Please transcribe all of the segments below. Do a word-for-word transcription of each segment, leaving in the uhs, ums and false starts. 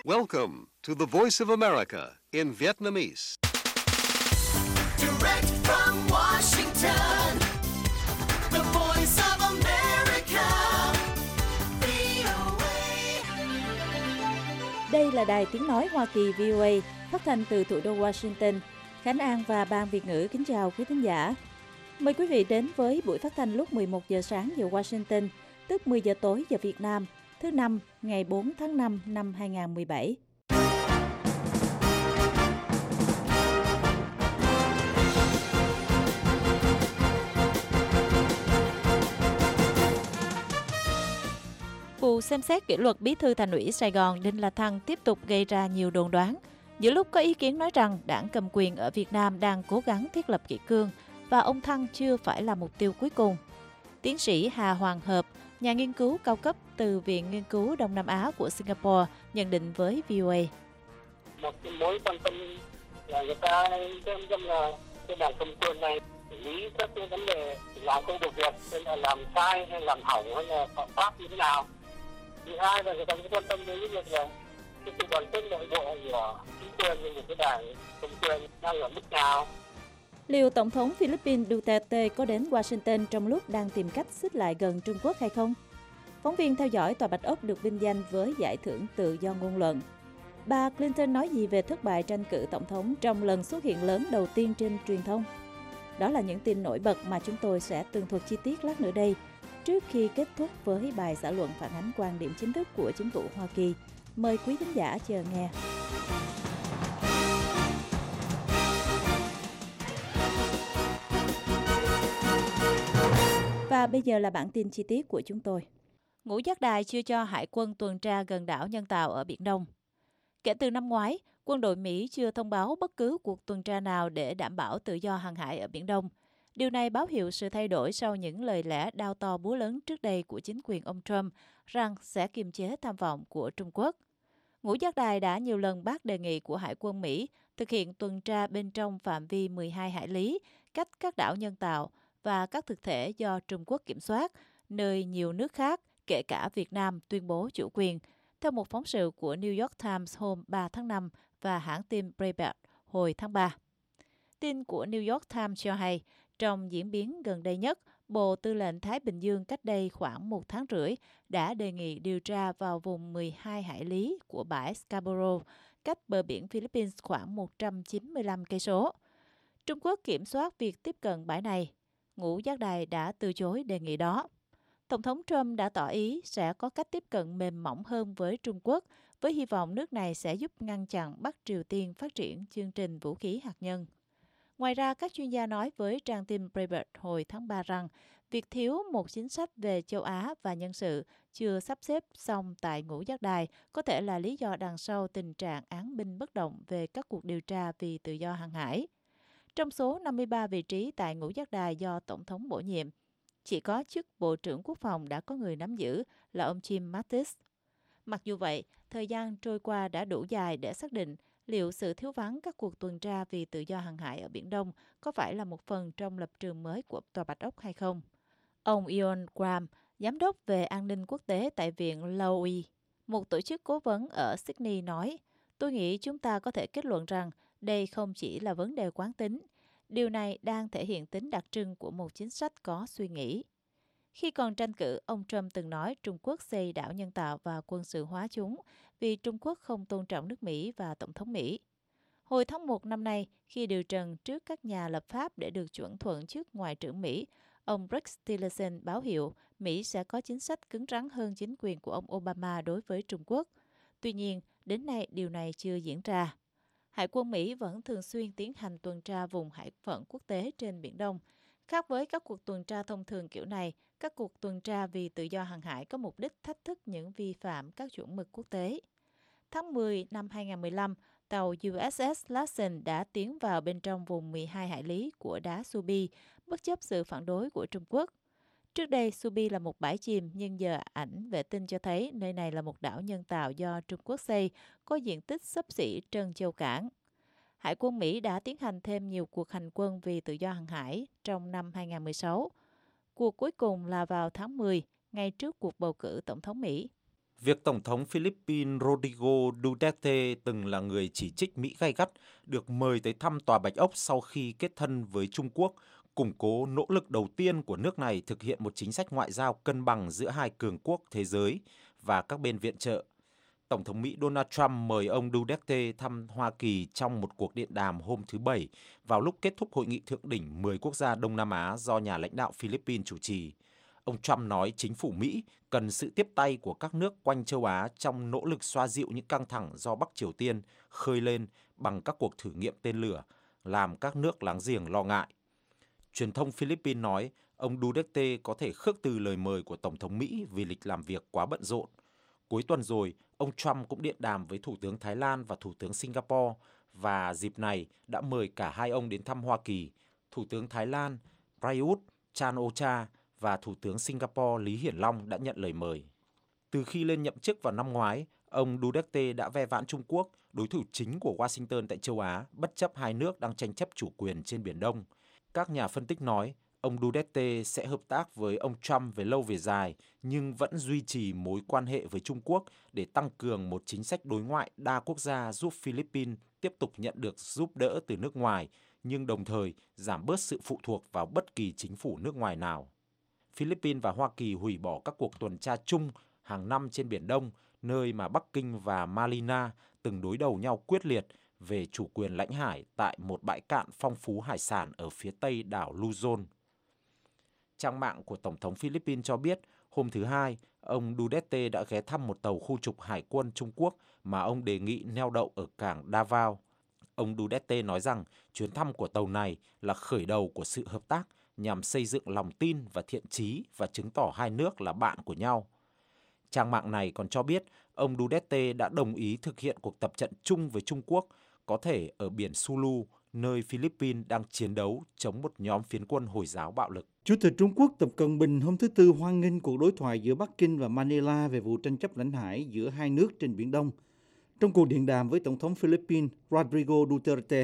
Welcome to the Voice of America in Vietnamese. Direct from Washington, the Voice of America, vê o a. Đây là đài tiếng nói Hoa Kỳ vê o a, phát thanh từ thủ đô Washington. Khánh An và Ban Việt ngữ kính chào quý thính giả. Mời quý vị đến với buổi phát thanh lúc mười một giờ sáng giờ Washington, tức mười giờ tối giờ Việt Nam, thứ năm, ngày bốn tháng năm năm hai nghìn không trăm mười bảy. Vụ xem xét kỷ luật bí thư Thành ủy Sài Gòn Đinh La Thăng tiếp tục gây ra nhiều đồn đoán. Giữa lúc có ý kiến nói rằng đảng cầm quyền ở Việt Nam đang cố gắng thiết lập kỷ cương và ông Thăng chưa phải là mục tiêu cuối cùng. Tiến sĩ Hà Hoàng Hợp, nhà nghiên cứu cao cấp từ Viện Nghiên cứu Đông Nam Á của Singapore, nhận định với vê o a. Một cái mối quan tâm là người ta xem xem là cái đảng cầm quyền này xử lý các cái vấn đề làm không được việc, nên là làm sai hay làm hỏng hay là phạm pháp như thế nào. Thứ hai là người ta cũng quan tâm đến cái việc là cái sự đoàn kết nội bộ của chính quyền của cái đảng cầm quyền đang ở mức nào. Liệu Tổng thống Philippines Duterte có đến Washington trong lúc đang tìm cách xích lại gần Trung Quốc hay không? Phóng viên theo dõi Tòa Bạch Ốc được vinh danh với giải thưởng tự do ngôn luận. Bà Clinton nói gì về thất bại tranh cử tổng thống trong lần xuất hiện lớn đầu tiên trên truyền thông? Đó là những tin nổi bật mà chúng tôi sẽ tường thuật chi tiết lát nữa đây, trước khi kết thúc với bài xã luận phản ánh quan điểm chính thức của chính phủ Hoa Kỳ. Mời quý khán giả chờ nghe. Và bây giờ là bản tin chi tiết của chúng tôi. Ngũ Giác Đài chưa cho hải quân tuần tra gần đảo nhân tạo ở Biển Đông. Kể từ năm ngoái, quân đội Mỹ chưa thông báo bất cứ cuộc tuần tra nào để đảm bảo tự do hàng hải ở Biển Đông. Điều này báo hiệu sự thay đổi sau những lời lẽ đao to búa lớn trước đây của chính quyền ông Trump rằng sẽ kiềm chế tham vọng của Trung Quốc. Ngũ Giác Đài đã nhiều lần bác đề nghị của Hải quân Mỹ thực hiện tuần tra bên trong phạm vi mười hai hải lý, cách các đảo nhân tạo và các thực thể do Trung Quốc kiểm soát, nơi nhiều nước khác, kể cả Việt Nam, tuyên bố chủ quyền, theo một phóng sự của New York Times hôm ba tháng năm và hãng tin Breitbart hồi tháng ba. Tin của New York Times cho hay, trong diễn biến gần đây nhất, Bộ Tư lệnh Thái Bình Dương cách đây khoảng một tháng rưỡi đã đề nghị điều tra vào vùng mười hai hải lý của bãi Scarborough, cách bờ biển Philippines khoảng một trăm chín mươi lăm cây số. Trung Quốc kiểm soát việc tiếp cận bãi này. Ngũ Giác Đài đã từ chối đề nghị đó. Tổng thống Trump đã tỏ ý sẽ có cách tiếp cận mềm mỏng hơn với Trung Quốc, với hy vọng nước này sẽ giúp ngăn chặn Bắc Triều Tiên phát triển chương trình vũ khí hạt nhân. Ngoài ra, các chuyên gia nói với trang tin Breitbart hồi tháng ba rằng việc thiếu một chính sách về châu Á và nhân sự chưa sắp xếp xong tại Ngũ Giác Đài có thể là lý do đằng sau tình trạng án binh bất động về các cuộc điều tra vì tự do hàng hải. Trong số năm mươi ba vị trí tại Ngũ Giác Đài do Tổng thống bổ nhiệm, chỉ có chức Bộ trưởng Quốc phòng đã có người nắm giữ là ông Jim Mattis. Mặc dù vậy, thời gian trôi qua đã đủ dài để xác định liệu sự thiếu vắng các cuộc tuần tra vì tự do hàng hải ở Biển Đông có phải là một phần trong lập trường mới của Tòa Bạch Ốc hay không. Ông Ian Graham, giám đốc về an ninh quốc tế tại Viện Lowy, một tổ chức cố vấn ở Sydney nói, tôi nghĩ chúng ta có thể kết luận rằng đây không chỉ là vấn đề quán tính. Điều này đang thể hiện tính đặc trưng của một chính sách có suy nghĩ. Khi còn tranh cử, ông Trump từng nói Trung Quốc xây đảo nhân tạo và quân sự hóa chúng vì Trung Quốc không tôn trọng nước Mỹ và Tổng thống Mỹ. Hồi tháng một năm nay, khi điều trần trước các nhà lập pháp để được chuẩn thuận trước Ngoại trưởng Mỹ, ông Rex Tillerson báo hiệu Mỹ sẽ có chính sách cứng rắn hơn chính quyền của ông Obama đối với Trung Quốc. Tuy nhiên, đến nay điều này chưa diễn ra. Hải quân Mỹ vẫn thường xuyên tiến hành tuần tra vùng hải phận quốc tế trên Biển Đông. Khác với các cuộc tuần tra thông thường kiểu này, các cuộc tuần tra vì tự do hàng hải có mục đích thách thức những vi phạm các chuẩn mực quốc tế. Tháng mười năm hai nghìn không trăm mười lăm, tàu u ét ét Lassen đã tiến vào bên trong vùng mười hai hải lý của đá Subi, bất chấp sự phản đối của Trung Quốc. Trước đây, Subi là một bãi chìm, nhưng giờ ảnh vệ tinh cho thấy nơi này là một đảo nhân tạo do Trung Quốc xây, có diện tích xấp xỉ Trân Châu Cảng. Hải quân Mỹ đã tiến hành thêm nhiều cuộc hành quân vì tự do hàng hải trong năm hai nghìn không trăm mười sáu. Cuộc cuối cùng là vào tháng mười, ngay trước cuộc bầu cử Tổng thống Mỹ. Việc Tổng thống Philippines Rodrigo Duterte từng là người chỉ trích Mỹ gay gắt được mời tới thăm Tòa Bạch Ốc sau khi kết thân với Trung Quốc, củng cố nỗ lực đầu tiên của nước này thực hiện một chính sách ngoại giao cân bằng giữa hai cường quốc thế giới và các bên viện trợ. Tổng thống Mỹ Donald Trump mời ông Duterte thăm Hoa Kỳ trong một cuộc điện đàm hôm thứ Bảy vào lúc kết thúc hội nghị thượng đỉnh mười quốc gia Đông Nam Á do nhà lãnh đạo Philippines chủ trì. Ông Trump nói chính phủ Mỹ cần sự tiếp tay của các nước quanh châu Á trong nỗ lực xoa dịu những căng thẳng do Bắc Triều Tiên khơi lên bằng các cuộc thử nghiệm tên lửa, làm các nước láng giềng lo ngại. Truyền thông Philippines nói ông Duterte có thể khước từ lời mời của Tổng thống Mỹ vì lịch làm việc quá bận rộn. Cuối tuần rồi, ông Trump cũng điện đàm với Thủ tướng Thái Lan và Thủ tướng Singapore và dịp này đã mời cả hai ông đến thăm Hoa Kỳ. Thủ tướng Thái Lan Prayut Chan-o-cha và Thủ tướng Singapore Lý Hiển Long đã nhận lời mời. Từ khi lên nhậm chức vào năm ngoái, ông Duterte đã ve vãn Trung Quốc, đối thủ chính của Washington tại châu Á, bất chấp hai nước đang tranh chấp chủ quyền trên Biển Đông. Các nhà phân tích nói, ông Duterte sẽ hợp tác với ông Trump về lâu về dài, nhưng vẫn duy trì mối quan hệ với Trung Quốc để tăng cường một chính sách đối ngoại đa quốc gia giúp Philippines tiếp tục nhận được giúp đỡ từ nước ngoài, nhưng đồng thời giảm bớt sự phụ thuộc vào bất kỳ chính phủ nước ngoài nào. Philippines và Hoa Kỳ hủy bỏ các cuộc tuần tra chung hàng năm trên Biển Đông, nơi mà Bắc Kinh và Manila từng đối đầu nhau quyết liệt về chủ quyền lãnh hải tại một bãi cạn phong phú hải sản ở phía tây đảo Luzon. Trang mạng của Tổng thống Philippines cho biết, hôm thứ Hai, ông Duterte đã ghé thăm một tàu khu trục hải quân Trung Quốc mà ông đề nghị neo đậu ở cảng Davao. Ông Duterte nói rằng chuyến thăm của tàu này là khởi đầu của sự hợp tác nhằm xây dựng lòng tin và thiện chí và chứng tỏ hai nước là bạn của nhau. Trang mạng này còn cho biết ông Duterte đã đồng ý thực hiện cuộc tập trận chung với Trung Quốc, có thể ở biển Sulu, nơi Philippines đang chiến đấu chống một nhóm phiến quân Hồi giáo bạo lực. Chủ tịch Trung Quốc Tập Cận Bình hôm thứ Tư hoan nghênh cuộc đối thoại giữa Bắc Kinh và Manila về vụ tranh chấp lãnh hải giữa hai nước trên Biển Đông, trong cuộc điện đàm với Tổng thống Philippines Rodrigo Duterte.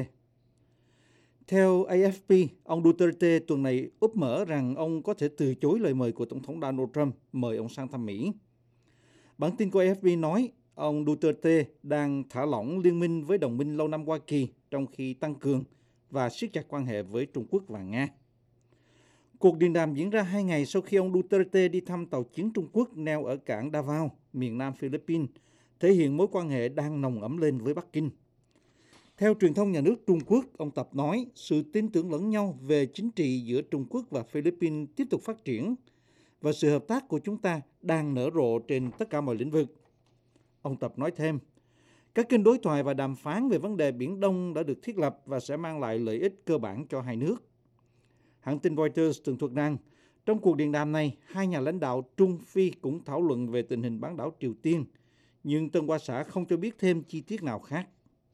Theo A F P, ông Duterte tuần này úp mở rằng ông có thể từ chối lời mời của Tổng thống Donald Trump mời ông sang thăm Mỹ. Bản tin của A F P nói ông Duterte đang thả lỏng liên minh với đồng minh lâu năm Hoa Kỳ trong khi tăng cường và siết chặt quan hệ với Trung Quốc và Nga. Cuộc điện đàm diễn ra hai ngày sau khi ông Duterte đi thăm tàu chiến Trung Quốc neo ở cảng Davao, miền nam Philippines, thể hiện mối quan hệ đang nồng ấm lên với Bắc Kinh. Theo truyền thông nhà nước Trung Quốc, ông Tập nói sự tin tưởng lẫn nhau về chính trị giữa Trung Quốc và Philippines tiếp tục phát triển và sự hợp tác của chúng ta đang nở rộ trên tất cả mọi lĩnh vực. Ông Tập nói thêm, các kênh đối thoại và đàm phán về vấn đề Biển Đông đã được thiết lập và sẽ mang lại lợi ích cơ bản cho hai nước. Hãng tin Reuters tường thuật rằng, trong cuộc điện đàm này, hai nhà lãnh đạo Trung Phi cũng thảo luận về tình hình bán đảo Triều Tiên, nhưng Tân Hoa Xã không cho biết thêm chi tiết nào khác.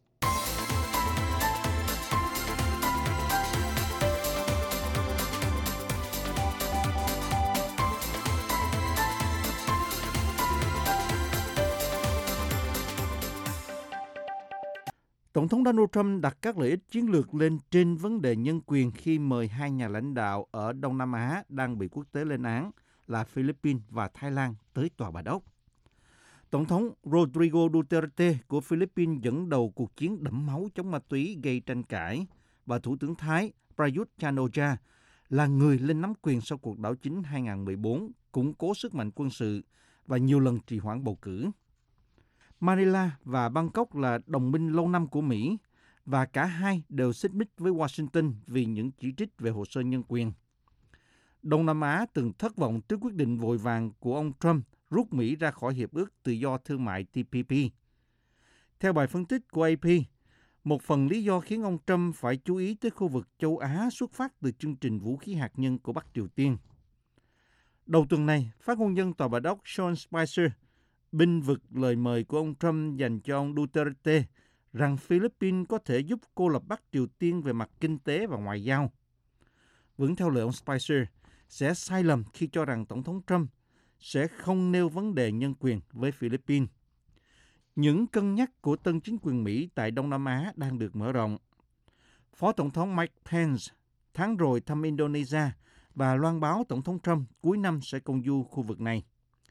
Tổng thống Donald Trump đặt các lợi ích chiến lược lên trên vấn đề nhân quyền khi mời hai nhà lãnh đạo ở Đông Nam Á đang bị quốc tế lên án là Philippines và Thái Lan tới Tòa Bạch Ốc. Tổng thống Rodrigo Duterte của Philippines dẫn đầu cuộc chiến đẫm máu chống ma túy gây tranh cãi và Thủ tướng Thái Prayut Chan-o-cha là người lên nắm quyền sau cuộc đảo chính hai không một bốn, củng cố sức mạnh quân sự và nhiều lần trì hoãn bầu cử. Manila và Bangkok là đồng minh lâu năm của Mỹ và cả hai đều xích mích với Washington vì những chỉ trích về hồ sơ nhân quyền. Đông Nam Á từng thất vọng trước quyết định vội vàng của ông Trump rút Mỹ ra khỏi Hiệp ước Tự do Thương mại T P P. Theo bài phân tích của A P, một phần lý do khiến ông Trump phải chú ý tới khu vực châu Á xuất phát từ chương trình vũ khí hạt nhân của Bắc Triều Tiên. Đầu tuần này, phát ngôn nhân Tòa Bạch Ốc Sean Spicer bênh vực lời mời của ông Trump dành cho ông Duterte rằng Philippines có thể giúp cô lập Bắc Triều Tiên về mặt kinh tế và ngoại giao. Vẫn theo lời ông Spicer, sẽ sai lầm khi cho rằng Tổng thống Trump sẽ không nêu vấn đề nhân quyền với Philippines. Những cân nhắc của tân chính quyền Mỹ tại Đông Nam Á đang được mở rộng. Phó Tổng thống Mike Pence tháng rồi thăm Indonesia và loan báo Tổng thống Trump cuối năm sẽ công du khu vực này.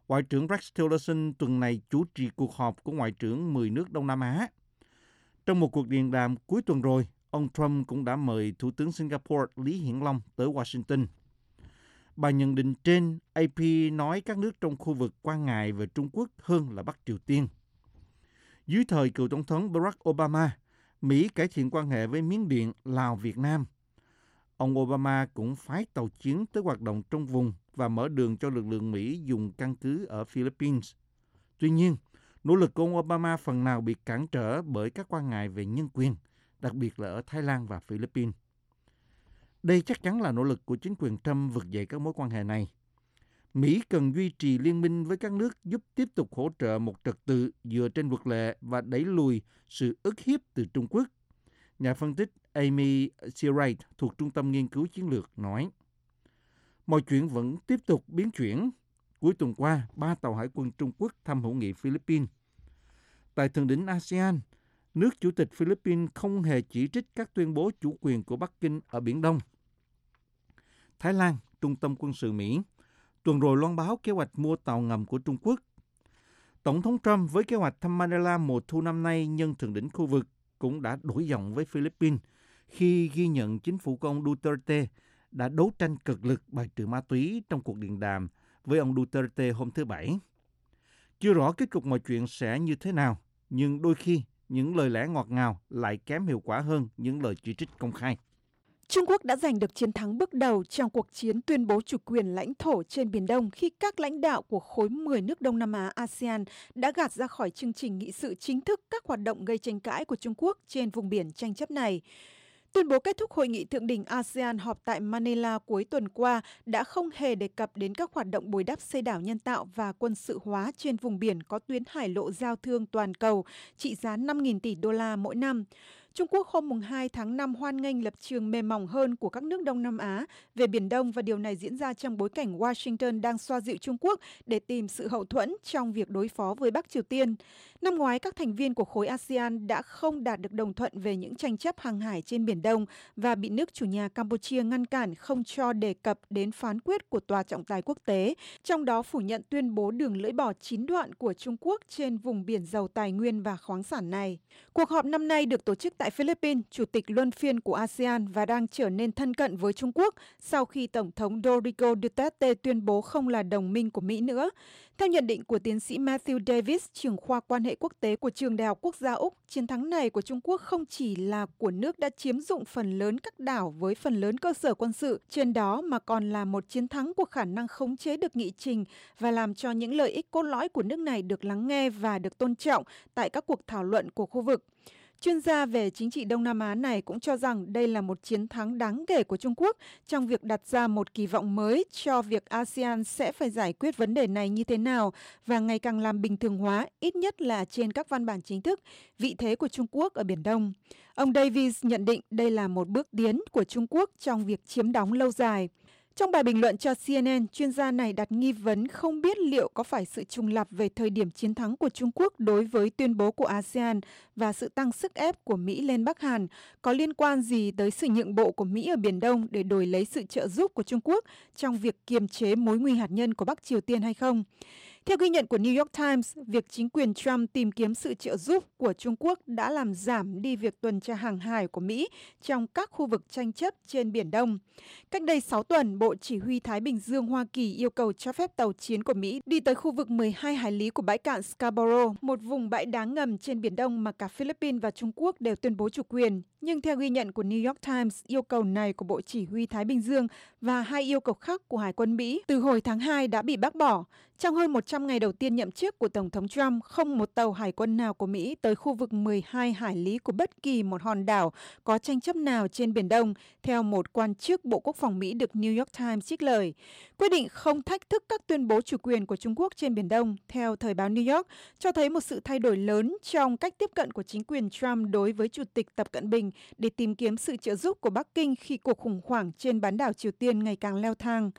Ngoại trưởng Rex Tillerson tuần này chủ trì cuộc họp của Ngoại trưởng mười nước Đông Nam Á. Trong một cuộc điện đàm cuối tuần rồi, ông Trump cũng đã mời Thủ tướng Singapore Lý Hiển Long tới Washington. Bài nhận định trên, a pê nói các nước trong khu vực quan ngại về Trung Quốc hơn là Bắc Triều Tiên. Dưới thời cựu Tổng thống Barack Obama, Mỹ cải thiện quan hệ với Miến Điện, Lào, Việt Nam. Ông Obama cũng phái tàu chiến tới hoạt động trong vùng và mở đường cho lực lượng Mỹ dùng căn cứ ở Philippines. Tuy nhiên, nỗ lực của ông Obama phần nào bị cản trở bởi các quan ngại về nhân quyền, đặc biệt là ở Thái Lan và Philippines. Đây chắc chắn là nỗ lực của chính quyền Trump vực dậy các mối quan hệ này. Mỹ cần duy trì liên minh với các nước giúp tiếp tục hỗ trợ một trật tự dựa trên luật lệ và đẩy lùi sự ức hiếp từ Trung Quốc. Nhà phân tích Amy Searight thuộc Trung tâm Nghiên cứu Chiến lược nói, mọi chuyện vẫn tiếp tục biến chuyển. Cuối tuần qua, ba tàu hải quân Trung Quốc thăm hữu nghị Philippines. Tại thượng đỉnh a sê an, nước chủ tịch Philippines không hề chỉ trích các tuyên bố chủ quyền của Bắc Kinh ở Biển Đông. Thái Lan, trung tâm quân sự Mỹ, tuần rồi loan báo kế hoạch mua tàu ngầm của Trung Quốc. Tổng thống Trump với kế hoạch thăm Manila mùa thu năm nay nhân thượng đỉnh khu vực cũng đã đổi giọng với Philippines khi ghi nhận chính phủ của ông Duterte đã đấu tranh cực lực bài trừ ma túy trong cuộc điện đàm với ông Duterte hôm thứ Bảy. Chưa rõ kết cục mọi chuyện sẽ như thế nào, nhưng đôi khi những lời lẽ ngọt ngào lại kém hiệu quả hơn những lời chỉ trích công khai. Trung Quốc đã giành được chiến thắng bước đầu trong cuộc chiến tuyên bố chủ quyền lãnh thổ trên Biển Đông khi các lãnh đạo của khối mười nước Đông Nam Á a sê an đã gạt ra khỏi chương trình nghị sự chính thức các hoạt động gây tranh cãi của Trung Quốc trên vùng biển tranh chấp này. Tuyên bố kết thúc hội nghị thượng đỉnh a sê an họp tại Manila cuối tuần qua đã không hề đề cập đến các hoạt động bồi đắp xây đảo nhân tạo và quân sự hóa trên vùng biển có tuyến hải lộ giao thương toàn cầu trị giá năm nghìn tỷ đô la mỗi năm. Trung Quốc hôm hai tháng năm hoan nghênh lập trường mềm mỏng hơn của các nước Đông Nam Á về Biển Đông và điều này diễn ra trong bối cảnh Washington đang xoa dịu Trung Quốc để tìm sự hậu thuẫn trong việc đối phó với Bắc Triều Tiên. Năm ngoái, các thành viên của khối a sê an đã không đạt được đồng thuận về những tranh chấp hàng hải trên Biển Đông và bị nước chủ nhà Campuchia ngăn cản không cho đề cập đến phán quyết của Tòa trọng tài quốc tế, trong đó phủ nhận tuyên bố đường lưỡi bò chín đoạn của Trung Quốc trên vùng biển giàu tài nguyên và khoáng sản này. Cuộc họp năm nay được tổ chức tại Philippines, chủ tịch luân phiên của a sê an và đang trở nên thân cận với Trung Quốc sau khi Tổng thống Rodrigo Duterte tuyên bố không là đồng minh của Mỹ nữa. Theo nhận định của tiến sĩ Matthew Davis, trưởng khoa quan hệ quốc tế của Trường Đại học Quốc gia Úc, chiến thắng này của Trung Quốc không chỉ là của nước đã chiếm dụng phần lớn các đảo với phần lớn cơ sở quân sự trên đó mà còn là một chiến thắng của khả năng khống chế được nghị trình và làm cho những lợi ích cốt lõi của nước này được lắng nghe và được tôn trọng tại các cuộc thảo luận của khu vực. Chuyên gia về chính trị Đông Nam Á này cũng cho rằng đây là một chiến thắng đáng kể của Trung Quốc trong việc đặt ra một kỳ vọng mới cho việc a sê an sẽ phải giải quyết vấn đề này như thế nào và ngày càng làm bình thường hóa, ít nhất là trên các văn bản chính thức, vị thế của Trung Quốc ở Biển Đông. Ông Davis nhận định đây là một bước tiến của Trung Quốc trong việc chiếm đóng lâu dài. Trong bài bình luận cho xê en en, chuyên gia này đặt nghi vấn không biết liệu có phải sự trùng lặp về thời điểm chiến thắng của Trung Quốc đối với tuyên bố của a sê an và sự tăng sức ép của Mỹ lên Bắc Hàn có liên quan gì tới sự nhượng bộ của Mỹ ở Biển Đông để đổi lấy sự trợ giúp của Trung Quốc trong việc kiềm chế mối nguy hạt nhân của Bắc Triều Tiên hay không. Theo ghi nhận của New York Times, việc chính quyền Trump tìm kiếm sự trợ giúp của Trung Quốc đã làm giảm đi việc tuần tra hàng hải của Mỹ trong các khu vực tranh chấp trên Biển Đông. Cách đây sáu tuần, Bộ Chỉ huy Thái Bình Dương Hoa Kỳ yêu cầu cho phép tàu chiến của Mỹ đi tới khu vực mười hai hải lý của bãi cạn Scarborough, một vùng bãi đá ngầm trên Biển Đông mà cả Philippines và Trung Quốc đều tuyên bố chủ quyền. Nhưng theo ghi nhận của New York Times, yêu cầu này của Bộ Chỉ huy Thái Bình Dương và hai yêu cầu khác của Hải quân Mỹ từ hồi tháng hai đã bị bác bỏ. Trong hơn một trăm ngày đầu tiên nhậm chức của Tổng thống Trump, không một tàu hải quân nào của Mỹ tới khu vực mười hai hải lý của bất kỳ một hòn đảo có tranh chấp nào trên Biển Đông, theo một quan chức Bộ Quốc phòng Mỹ được New York Times trích lời. Quyết định không thách thức các tuyên bố chủ quyền của Trung Quốc trên Biển Đông, theo thời báo New York, cho thấy một sự thay đổi lớn trong cách tiếp cận của chính quyền Trump đối với Chủ tịch Tập Cận Bình để tìm kiếm sự trợ giúp của Bắc Kinh khi cuộc khủng hoảng trên bán đảo Triều Tiên ngày càng leo thang.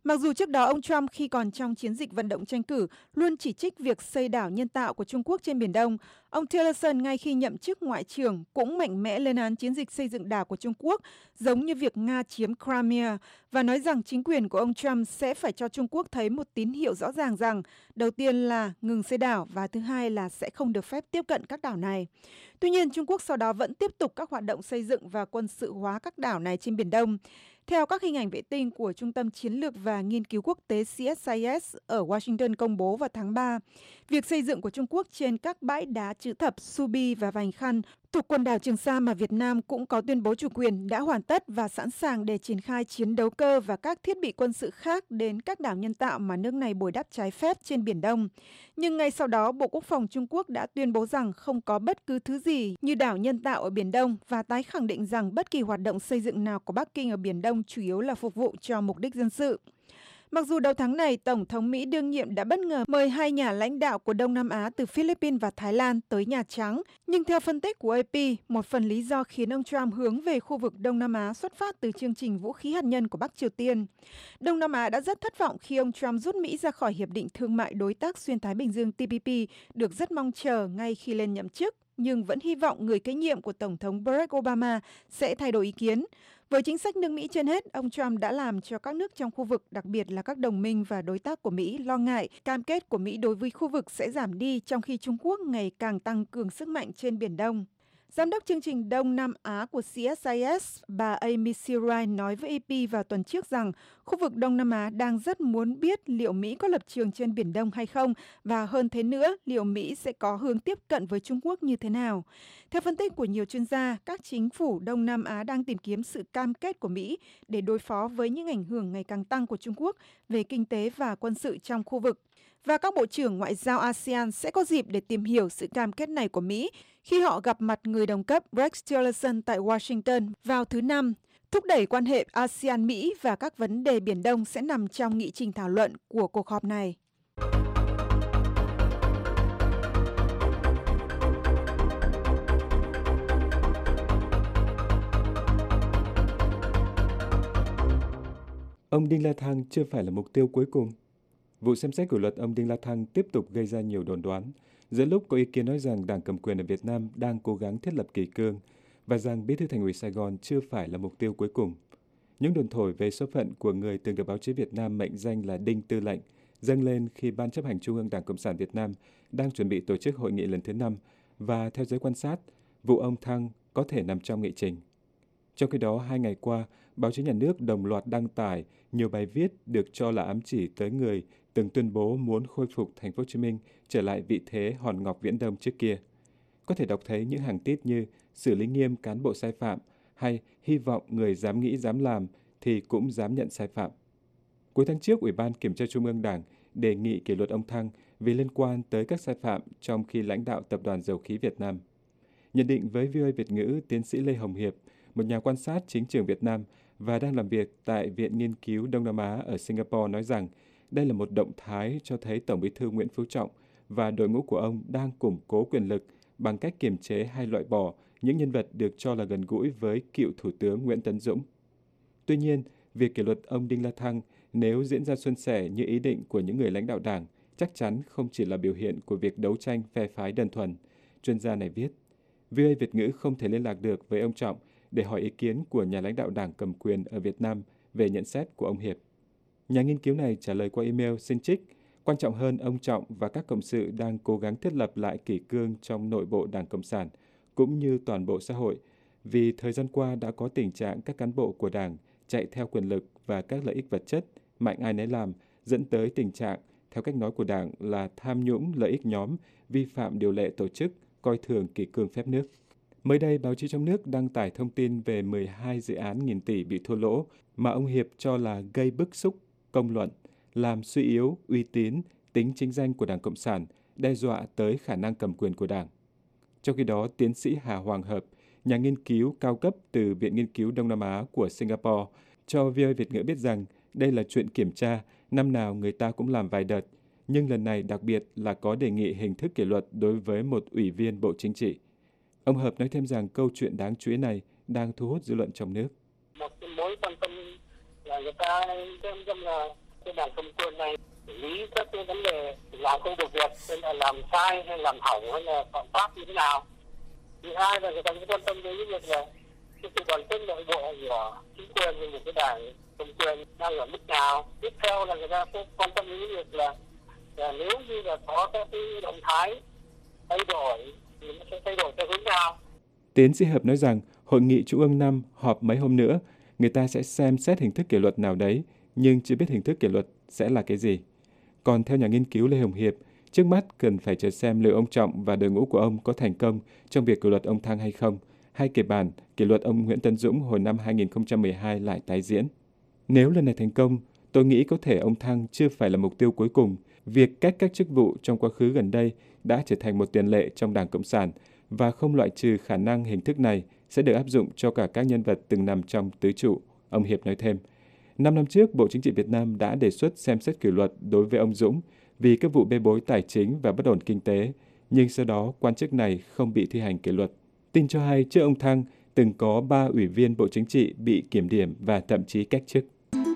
Mặc dù trước đó ông Trump khi còn trong chiến dịch vận động tranh cử luôn chỉ trích việc xây đảo nhân tạo của Trung Quốc trên Biển Đông, ông Tillerson ngay khi nhậm chức Ngoại trưởng cũng mạnh mẽ lên án chiến dịch xây dựng đảo của Trung Quốc, giống như việc Nga chiếm Crimea, và nói rằng chính quyền của ông Trump sẽ phải cho Trung Quốc thấy một tín hiệu rõ ràng rằng đầu tiên là ngừng xây đảo và thứ hai là sẽ không được phép tiếp cận các đảo này. Tuy nhiên, Trung Quốc sau đó vẫn tiếp tục các hoạt động xây dựng và quân sự hóa các đảo này trên Biển Đông. Theo các hình ảnh vệ tinh của Trung tâm Chiến lược và Nghiên cứu Quốc tế C S I S ở Washington công bố vào tháng ba, việc xây dựng của Trung Quốc trên các bãi đá chữ thập Subi và Vành Khăn thuộc quần đảo Trường Sa mà Việt Nam cũng có tuyên bố chủ quyền đã hoàn tất và sẵn sàng để triển khai chiến đấu cơ và các thiết bị quân sự khác đến các đảo nhân tạo mà nước này bồi đắp trái phép trên Biển Đông. Nhưng ngay sau đó, Bộ Quốc phòng Trung Quốc đã tuyên bố rằng không có bất cứ thứ gì như đảo nhân tạo ở Biển Đông và tái khẳng định rằng bất kỳ hoạt động xây dựng nào của Bắc Kinh ở Biển Đông chủ yếu là phục vụ cho mục đích dân sự. Mặc dù đầu tháng này, Tổng thống Mỹ đương nhiệm đã bất ngờ mời hai nhà lãnh đạo của Đông Nam Á từ Philippines và Thái Lan tới Nhà Trắng, nhưng theo phân tích của A P, một phần lý do khiến ông Trump hướng về khu vực Đông Nam Á xuất phát từ chương trình vũ khí hạt nhân của Bắc Triều Tiên. Đông Nam Á đã rất thất vọng khi ông Trump rút Mỹ ra khỏi Hiệp định Thương mại Đối tác Xuyên Thái Bình Dương T P P, được rất mong chờ ngay khi lên nhậm chức, nhưng vẫn hy vọng người kế nhiệm của Tổng thống Barack Obama sẽ thay đổi ý kiến. Với chính sách nước Mỹ trên hết, ông Trump đã làm cho các nước trong khu vực, đặc biệt là các đồng minh và đối tác của Mỹ, lo ngại cam kết của Mỹ đối với khu vực sẽ giảm đi trong khi Trung Quốc ngày càng tăng cường sức mạnh trên Biển Đông. Giám đốc chương trình Đông Nam Á của C S I S, bà Amy Searay nói với A P vào tuần trước rằng khu vực Đông Nam Á đang rất muốn biết liệu Mỹ có lập trường trên Biển Đông hay không, và hơn thế nữa, liệu Mỹ sẽ có hướng tiếp cận với Trung Quốc như thế nào. Theo phân tích của nhiều chuyên gia, các chính phủ Đông Nam Á đang tìm kiếm sự cam kết của Mỹ để đối phó với những ảnh hưởng ngày càng tăng của Trung Quốc về kinh tế và quân sự trong khu vực. Và các bộ trưởng ngoại giao a sê an sẽ có dịp để tìm hiểu sự cam kết này của Mỹ khi họ gặp mặt người đồng cấp Rex Tillerson tại Washington vào thứ Năm. Thúc đẩy quan hệ a sê an-Mỹ và các vấn đề Biển Đông sẽ nằm trong nghị trình thảo luận của cuộc họp này. Ông Đinh La Thăng chưa phải là mục tiêu cuối cùng. Vụ xem xét kỷ luật ông Đinh La Thăng tiếp tục gây ra nhiều đồn đoán, giữa lúc có ý kiến nói rằng Đảng cầm quyền ở Việt Nam đang cố gắng thiết lập kỷ cương và rằng Bí thư Thành ủy Sài Gòn chưa phải là mục tiêu cuối cùng. Những đồn thổi về số phận của người từng được báo chí Việt Nam mệnh danh là Đinh Tư lệnh dâng lên khi Ban chấp hành Trung ương Đảng Cộng sản Việt Nam đang chuẩn bị tổ chức hội nghị lần thứ năm và theo giới quan sát, vụ ông Thăng có thể nằm trong nghị trình. Trong khi đó, hai ngày qua, báo chí nhà nước đồng loạt đăng tải nhiều bài viết được cho là ám chỉ tới người từng tuyên bố muốn khôi phục Thành phố Hồ Chí Minh trở lại vị thế hòn ngọc Viễn Đông trước kia. Có thể đọc thấy những hàng tít như xử lý nghiêm cán bộ sai phạm hay hy vọng người dám nghĩ dám làm thì cũng dám nhận sai phạm. Cuối tháng trước, Ủy ban Kiểm tra Trung ương Đảng đề nghị kỷ luật ông Thăng vì liên quan tới các sai phạm trong khi lãnh đạo Tập đoàn Dầu khí Việt Nam. Nhận định với vê o a Việt ngữ, tiến sĩ Lê Hồng Hiệp, một nhà quan sát chính trường Việt Nam và đang làm việc tại Viện Nghiên cứu Đông Nam Á ở Singapore nói rằng đây là một động thái cho thấy Tổng Bí thư Nguyễn Phú Trọng và đội ngũ của ông đang củng cố quyền lực bằng cách kiềm chế hay loại bỏ những nhân vật được cho là gần gũi với cựu Thủ tướng Nguyễn Tấn Dũng. Tuy nhiên, việc kỷ luật ông Đinh La Thăng nếu diễn ra suôn sẻ như ý định của những người lãnh đạo Đảng chắc chắn không chỉ là biểu hiện của việc đấu tranh phe phái đơn thuần. Chuyên gia này viết, vê o a Việt ngữ không thể liên lạc được với ông Trọng để hỏi ý kiến của nhà lãnh đạo Đảng cầm quyền ở Việt Nam về nhận xét của ông Hiệp. Nhà nghiên cứu này trả lời qua email xin trích, quan trọng hơn ông Trọng và các cộng sự đang cố gắng thiết lập lại kỷ cương trong nội bộ Đảng Cộng sản, cũng như toàn bộ xã hội, vì thời gian qua đã có tình trạng các cán bộ của Đảng chạy theo quyền lực và các lợi ích vật chất, mạnh ai nấy làm, dẫn tới tình trạng, theo cách nói của Đảng là tham nhũng lợi ích nhóm, vi phạm điều lệ tổ chức, coi thường kỷ cương phép nước. Mới đây, báo chí trong nước đăng tải thông tin về mười hai dự án nghìn tỷ bị thua lỗ mà ông Hiệp cho là gây bức xúc, công luận, làm suy yếu uy tín, tính chính danh của Đảng Cộng sản, đe dọa tới khả năng cầm quyền của Đảng. Trong khi đó, tiến sĩ Hà Hoàng Hợp, nhà nghiên cứu cao cấp từ Viện Nghiên cứu Đông Nam Á của Singapore, cho vê o a Việt ngữ biết rằng đây là chuyện kiểm tra, năm nào người ta cũng làm vài đợt, nhưng lần này đặc biệt là có đề nghị hình thức kỷ luật đối với một ủy viên Bộ Chính trị. Ông Hợp nói thêm rằng câu chuyện đáng chú ý này đang thu hút dư luận trong nước. Một cái mối quan tâm là người ta xem xem là cái đảng cầm quyền này xử lý các cái vấn đề làm không được việc, nên là làm sai hay làm hỏng hay là phạm pháp như thế nào. Thứ hai là người ta cũng quan tâm đến cái việc là cái sự đoàn kết nội bộ của chính quyền và một cái đảng cầm quyền đang ở mức nào. Tiếp theo là người ta cũng quan tâm đến cái việc là, là nếu như là có các cái động thái thay đổi thì nó sẽ thay đổi theo hướng nào. Tiến sĩ Hợp nói rằng Hội nghị Trung ương năm họp mấy hôm nữa, người ta sẽ xem xét hình thức kỷ luật nào đấy, nhưng chưa biết hình thức kỷ luật sẽ là cái gì. Còn theo nhà nghiên cứu Lê Hồng Hiệp, trước mắt cần phải chờ xem liệu ông Trọng và đội ngũ của ông có thành công trong việc kỷ luật ông Thăng hay không, hay kịch bản kỷ luật ông Nguyễn Tấn Dũng hồi năm hai nghìn không trăm mười hai lại tái diễn. Nếu lần này thành công, tôi nghĩ có thể ông Thăng chưa phải là mục tiêu cuối cùng. Việc cách các chức vụ trong quá khứ gần đây đã trở thành một tiền lệ trong Đảng Cộng sản và không loại trừ khả năng hình thức này sẽ được áp dụng cho cả các nhân vật từng nằm trong tứ trụ, ông Hiệp nói thêm. Năm năm trước, Bộ Chính trị Việt Nam đã đề xuất xem xét kỷ luật đối với ông Dũng vì các vụ bê bối tài chính và bất ổn kinh tế, nhưng sau đó quan chức này không bị thi hành kỷ luật. Tin cho hay trước ông Thăng, từng có ba ủy viên Bộ Chính trị bị kiểm điểm và thậm chí cách chức.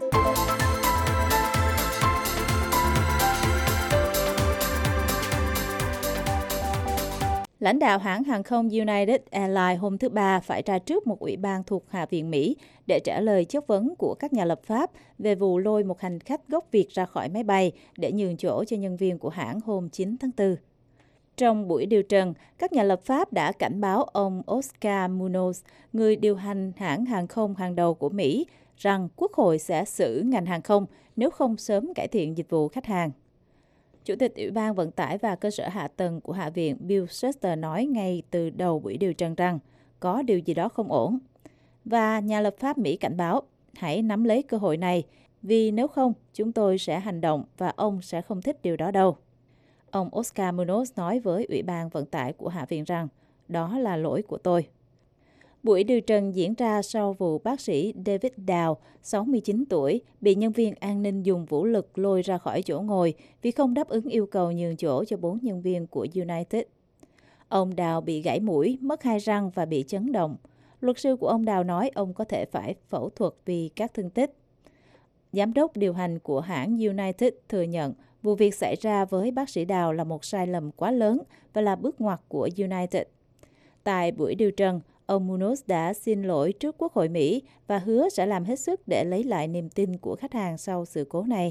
Lãnh đạo hãng hàng không United Airlines hôm thứ Ba phải ra trước một ủy ban thuộc Hạ viện Mỹ để trả lời chất vấn của các nhà lập pháp về vụ lôi một hành khách gốc Việt ra khỏi máy bay để nhường chỗ cho nhân viên của hãng hôm chín tháng tư. Trong buổi điều trần, các nhà lập pháp đã cảnh báo ông Oscar Munoz, người điều hành hãng hàng không hàng đầu của Mỹ, rằng Quốc hội sẽ xử ngành hàng không nếu không sớm cải thiện dịch vụ khách hàng. Chủ tịch Ủy ban Vận tải và Cơ sở Hạ tầng của Hạ viện Bill Shuster nói ngay từ đầu buổi điều trần rằng có điều gì đó không ổn. Và nhà lập pháp Mỹ cảnh báo, hãy nắm lấy cơ hội này, vì nếu không, chúng tôi sẽ hành động và ông sẽ không thích điều đó đâu. Ông Oscar Munoz nói với Ủy ban Vận tải của Hạ viện rằng, đó là lỗi của tôi. Buổi điều trần diễn ra sau vụ bác sĩ David Dow, sáu mươi chín tuổi, bị nhân viên an ninh dùng vũ lực lôi ra khỏi chỗ ngồi vì không đáp ứng yêu cầu nhường chỗ cho bốn nhân viên của United. Ông Dow bị gãy mũi, mất hai răng và bị chấn động. Luật sư của ông Dow nói ông có thể phải phẫu thuật vì các thương tích. Giám đốc điều hành của hãng United thừa nhận vụ việc xảy ra với bác sĩ Dow là một sai lầm quá lớn và là bước ngoặt của United. Tại buổi điều trần, ông Munoz đã xin lỗi trước Quốc hội Mỹ và hứa sẽ làm hết sức để lấy lại niềm tin của khách hàng sau sự cố này.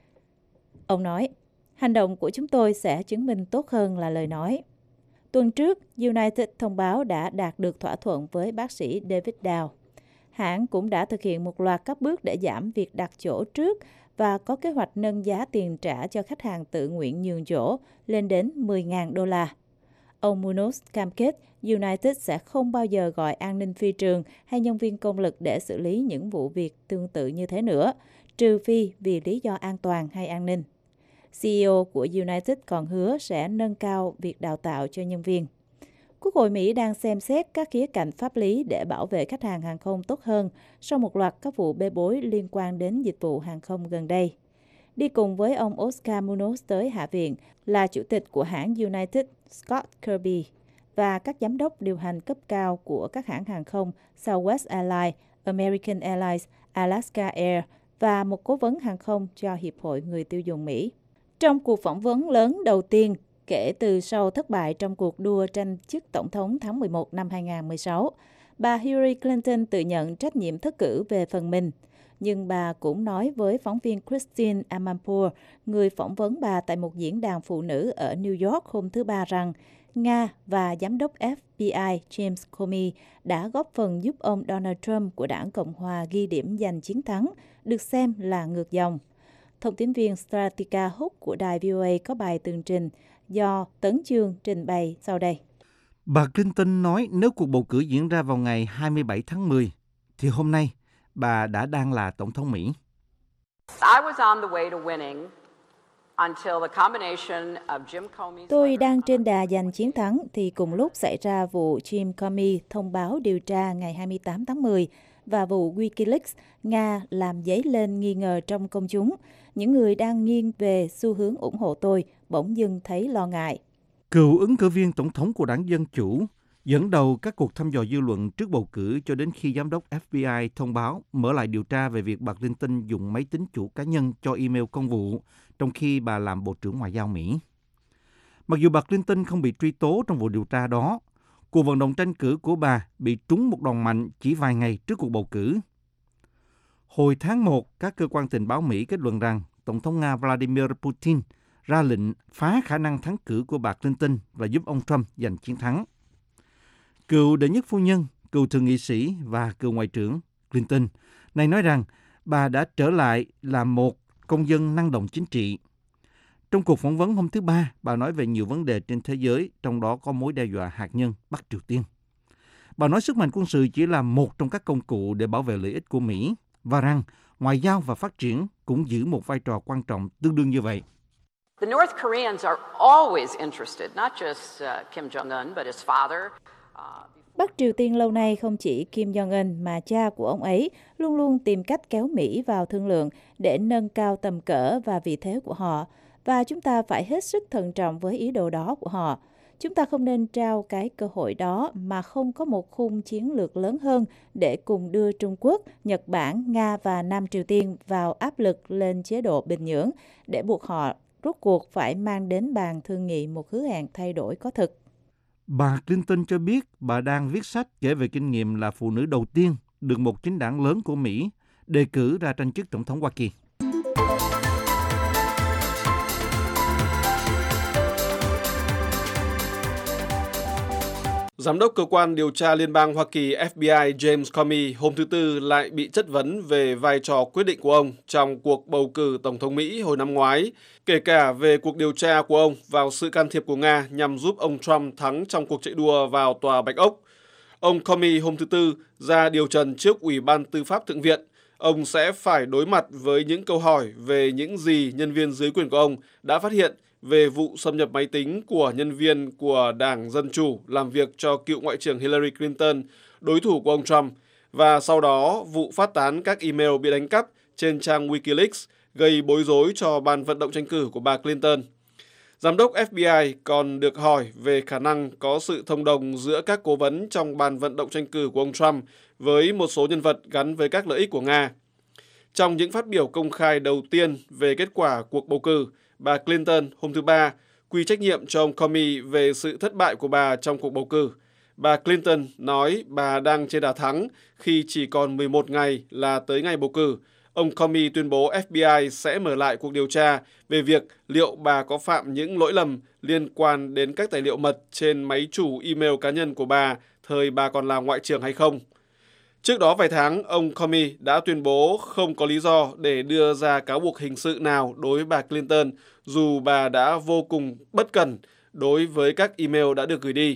Ông nói, hành động của chúng tôi sẽ chứng minh tốt hơn là lời nói. Tuần trước, United thông báo đã đạt được thỏa thuận với bác sĩ David Dow. Hãng cũng đã thực hiện một loạt các bước để giảm việc đặt chỗ trước và có kế hoạch nâng giá tiền trả cho khách hàng tự nguyện nhường chỗ lên đến mười nghìn đô la. Ông Munoz cam kết United sẽ không bao giờ gọi an ninh phi trường hay nhân viên công lực để xử lý những vụ việc tương tự như thế nữa, trừ phi vì lý do an toàn hay an ninh. xê e ô của United còn hứa sẽ nâng cao việc đào tạo cho nhân viên. Quốc hội Mỹ đang xem xét các khía cạnh pháp lý để bảo vệ khách hàng hàng không tốt hơn sau một loạt các vụ bê bối liên quan đến dịch vụ hàng không gần đây. Đi cùng với ông Oscar Munoz tới Hạ viện là chủ tịch của hãng United Scott Kirby và các giám đốc điều hành cấp cao của các hãng hàng không Southwest Airlines, American Airlines, Alaska Air và một cố vấn hàng không cho Hiệp hội Người tiêu dùng Mỹ. Trong cuộc phỏng vấn lớn đầu tiên kể từ sau thất bại trong cuộc đua tranh chức tổng thống tháng mười một năm hai nghìn không trăm mười sáu, bà Hillary Clinton tự nhận trách nhiệm thất cử về phần mình. Nhưng bà cũng nói với phóng viên Christine Amanpour, người phỏng vấn bà tại một diễn đàn phụ nữ ở New York hôm thứ Ba rằng Nga và giám đốc ép bê i James Comey đã góp phần giúp ông Donald Trump của đảng Cộng hòa ghi điểm giành chiến thắng, được xem là ngược dòng. Thông tín viên Stratika Hook của đài vê o a có bài tường trình do Tấn Chương trình bày sau đây. Bà Clinton nói nếu cuộc bầu cử diễn ra vào ngày hai mươi bảy tháng mười, thì hôm nay bà đã đang là tổng thống Mỹ. Tôi đang trên đà giành chiến thắng thì cùng lúc xảy ra vụ Jim Comey thông báo điều tra ngày hai mươi tám tháng mười và vụ Wikileaks Nga làm dấy lên nghi ngờ trong công chúng. Những người đang nghiêng về xu hướng ủng hộ tôi bỗng dưng thấy lo ngại. Cựu ứng cử viên tổng thống của đảng Dân Chủ dẫn đầu các cuộc thăm dò dư luận trước bầu cử cho đến khi giám đốc F B I thông báo mở lại điều tra về việc bà Clinton dùng máy tính chủ cá nhân cho email công vụ trong khi bà làm Bộ trưởng Ngoại giao Mỹ. Mặc dù bà Clinton không bị truy tố trong vụ điều tra đó, cuộc vận động tranh cử của bà bị trúng một đòn mạnh chỉ vài ngày trước cuộc bầu cử. Hồi tháng một, các cơ quan tình báo Mỹ kết luận rằng Tổng thống Nga Vladimir Putin ra lệnh phá khả năng thắng cử của bà Clinton và giúp ông Trump giành chiến thắng. Cựu đệ nhất phu nhân, cựu thượng nghị sĩ và cựu ngoại trưởng Clinton này nói rằng bà đã trở lại là một công dân năng động chính trị. Trong cuộc phỏng vấn hôm thứ Ba, bà nói về nhiều vấn đề trên thế giới, trong đó có mối đe dọa hạt nhân Bắc Triều Tiên. Bà nói sức mạnh quân sự chỉ là một trong các công cụ để bảo vệ lợi ích của Mỹ và rằng ngoại giao và phát triển cũng giữ một vai trò quan trọng tương đương như vậy. The North Koreans are always interested, not just uh, Kim Jong-un, but his father. Uh, Bắc Triều Tiên lâu nay không chỉ Kim Jong-un mà cha của ông ấy luôn luôn tìm cách kéo Mỹ vào thương lượng để nâng cao tầm cỡ và vị thế của họ. Và chúng ta phải hết sức thận trọng với ý đồ đó của họ. Chúng ta không nên trao cái cơ hội đó mà không có một khung chiến lược lớn hơn để cùng đưa Trung Quốc, Nhật Bản, Nga và Nam Triều Tiên vào áp lực lên chế độ Bình Nhưỡng để buộc họ rốt cuộc phải mang đến bàn thương nghị một hứa hẹn thay đổi có thực. Bà Clinton cho biết bà đang viết sách kể về kinh nghiệm là phụ nữ đầu tiên được một chính đảng lớn của Mỹ đề cử ra tranh chức tổng thống Hoa Kỳ. Giám đốc cơ quan điều tra liên bang Hoa Kỳ F B I James Comey hôm thứ Tư lại bị chất vấn về vai trò quyết định của ông trong cuộc bầu cử Tổng thống Mỹ hồi năm ngoái, kể cả về cuộc điều tra của ông vào sự can thiệp của Nga nhằm giúp ông Trump thắng trong cuộc chạy đua vào Tòa Bạch Ốc. Ông Comey hôm thứ Tư ra điều trần trước Ủy ban Tư pháp Thượng viện. Ông sẽ phải đối mặt với những câu hỏi về những gì nhân viên dưới quyền của ông đã phát hiện về vụ xâm nhập máy tính của nhân viên của Đảng Dân Chủ làm việc cho cựu Ngoại trưởng Hillary Clinton, đối thủ của ông Trump, và sau đó vụ phát tán các email bị đánh cắp trên trang Wikileaks gây bối rối cho ban vận động tranh cử của bà Clinton. Giám đốc F B I còn được hỏi về khả năng có sự thông đồng giữa các cố vấn trong ban vận động tranh cử của ông Trump với một số nhân vật gắn với các lợi ích của Nga. Trong những phát biểu công khai đầu tiên về kết quả cuộc bầu cử, bà Clinton hôm thứ Ba quy trách nhiệm cho ông Comey về sự thất bại của bà trong cuộc bầu cử. Bà Clinton nói bà đang trên đà thắng khi chỉ còn mười một ngày là tới ngày bầu cử. Ông Comey tuyên bố F B I sẽ mở lại cuộc điều tra về việc liệu bà có phạm những lỗi lầm liên quan đến các tài liệu mật trên máy chủ email cá nhân của bà thời bà còn là Ngoại trưởng hay không. Trước đó vài tháng, ông Comey đã tuyên bố không có lý do để đưa ra cáo buộc hình sự nào đối với bà Clinton, dù bà đã vô cùng bất cẩn đối với các email đã được gửi đi.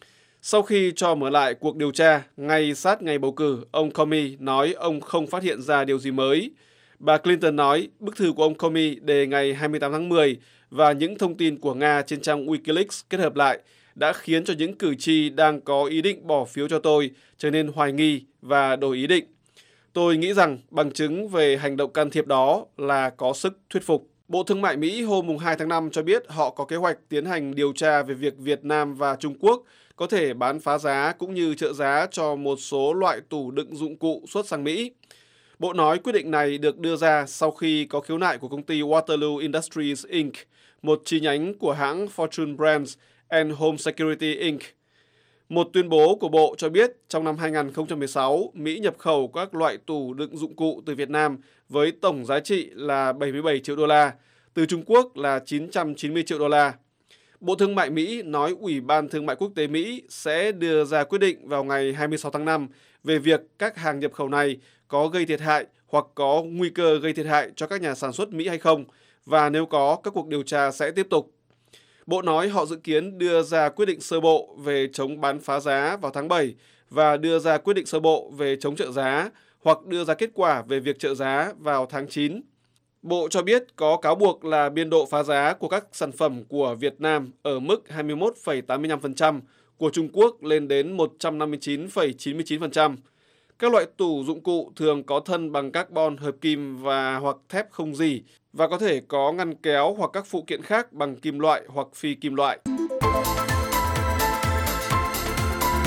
Sau khi cho mở lại cuộc điều tra, ngay sát ngày bầu cử, ông Comey nói ông không phát hiện ra điều gì mới. Bà Clinton nói bức thư của ông Comey đề ngày hai mươi tám tháng mười và những thông tin của Nga trên trang Wikileaks kết hợp lại đã khiến cho những cử tri đang có ý định bỏ phiếu cho tôi trở nên hoài nghi và đổi ý định. Tôi nghĩ rằng bằng chứng về hành động can thiệp đó là có sức thuyết phục. Bộ Thương mại Mỹ hôm hai tháng năm cho biết họ có kế hoạch tiến hành điều tra về việc Việt Nam và Trung Quốc có thể bán phá giá cũng như trợ giá cho một số loại tủ đựng dụng cụ xuất sang Mỹ. Bộ nói quyết định này được đưa ra sau khi có khiếu nại của công ty Waterloo Industries Incorporated, một chi nhánh của hãng Fortune Brands and Home Security Incorporated. Một tuyên bố của Bộ cho biết trong năm hai nghìn không trăm mười sáu, Mỹ nhập khẩu các loại tủ đựng dụng cụ từ Việt Nam với tổng giá trị là bảy mươi bảy triệu đô la, từ Trung Quốc là chín trăm chín mươi triệu đô la. Bộ Thương mại Mỹ nói Ủy ban Thương mại Quốc tế Mỹ sẽ đưa ra quyết định vào ngày hai mươi sáu tháng năm về việc các hàng nhập khẩu này có gây thiệt hại hoặc có nguy cơ gây thiệt hại cho các nhà sản xuất Mỹ hay không, và nếu có, các cuộc điều tra sẽ tiếp tục. Bộ nói họ dự kiến đưa ra quyết định sơ bộ về chống bán phá giá vào tháng bảy và đưa ra quyết định sơ bộ về chống trợ giá hoặc đưa ra kết quả về việc trợ giá vào tháng chín. Bộ cho biết có cáo buộc là biên độ phá giá của các sản phẩm của Việt Nam ở mức hai mươi mốt phẩy tám mươi lăm phần trăm, của Trung Quốc lên đến một trăm năm mươi chín phẩy chín mươi chín phần trăm. Các loại tủ dụng cụ thường có thân bằng carbon hợp kim và hoặc thép không rỉ và có thể có ngăn kéo hoặc các phụ kiện khác bằng kim loại hoặc phi kim loại.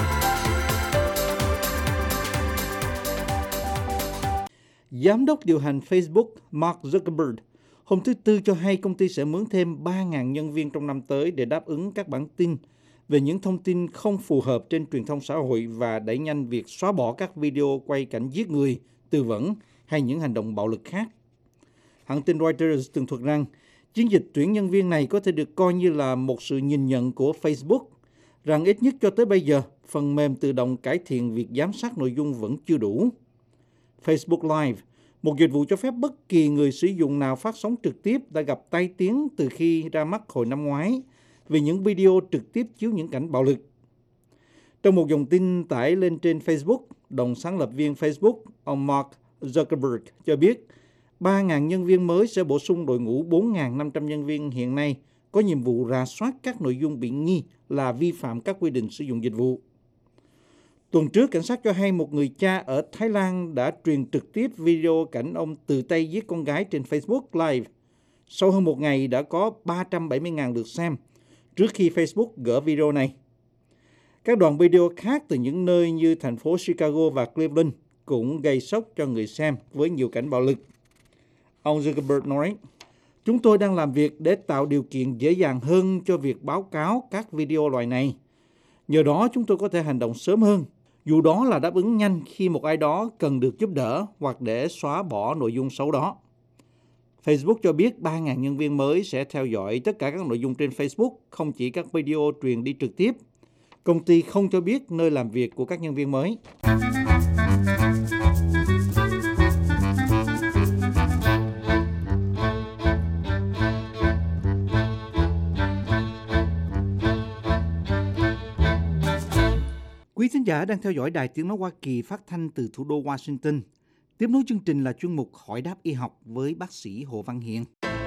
Giám đốc điều hành Facebook Mark Zuckerberg hôm thứ Tư cho hay công ty sẽ mướn thêm ba nghìn nhân viên trong năm tới để đáp ứng các bản tin về những thông tin không phù hợp trên truyền thông xã hội và đẩy nhanh việc xóa bỏ các video quay cảnh giết người, tư vấn hay những hành động bạo lực khác. Hãng tin Reuters tường thuật rằng chiến dịch tuyển nhân viên này có thể được coi như là một sự nhìn nhận của Facebook rằng ít nhất cho tới bây giờ, phần mềm tự động cải thiện việc giám sát nội dung vẫn chưa đủ. Facebook Live, một dịch vụ cho phép bất kỳ người sử dụng nào phát sóng trực tiếp, đã gặp tai tiếng từ khi ra mắt hồi năm ngoái vì những video trực tiếp chiếu những cảnh bạo lực. Trong một dòng tin tải lên trên Facebook, đồng sáng lập viên Facebook, ông Mark Zuckerberg cho biết ba nghìn nhân viên mới sẽ bổ sung đội ngũ bốn nghìn năm trăm nhân viên hiện nay có nhiệm vụ rà soát các nội dung bị nghi là vi phạm các quy định sử dụng dịch vụ. Tuần trước, cảnh sát cho hay một người cha ở Thái Lan đã truyền trực tiếp video cảnh ông tự tay giết con gái trên Facebook Live. Sau hơn một ngày đã có ba trăm bảy mươi nghìn lượt xem trước khi Facebook gỡ video này. Các đoạn video khác từ những nơi như thành phố Chicago và Cleveland cũng gây sốc cho người xem với nhiều cảnh bạo lực. Ông Zuckerberg nói, chúng tôi đang làm việc để tạo điều kiện dễ dàng hơn cho việc báo cáo các video loại này. Nhờ đó chúng tôi có thể hành động sớm hơn, dù đó là đáp ứng nhanh khi một ai đó cần được giúp đỡ hoặc để xóa bỏ nội dung xấu đó. Facebook cho biết ba nghìn nhân viên mới sẽ theo dõi tất cả các nội dung trên Facebook, không chỉ các video truyền đi trực tiếp. Công ty không cho biết nơi làm việc của các nhân viên mới. Quý thính giả đang theo dõi Đài Tiếng Nói Hoa Kỳ phát thanh từ thủ đô Washington. Tiếp nối chương trình là chuyên mục Hỏi đáp y học với bác sĩ Hồ Văn Hiền.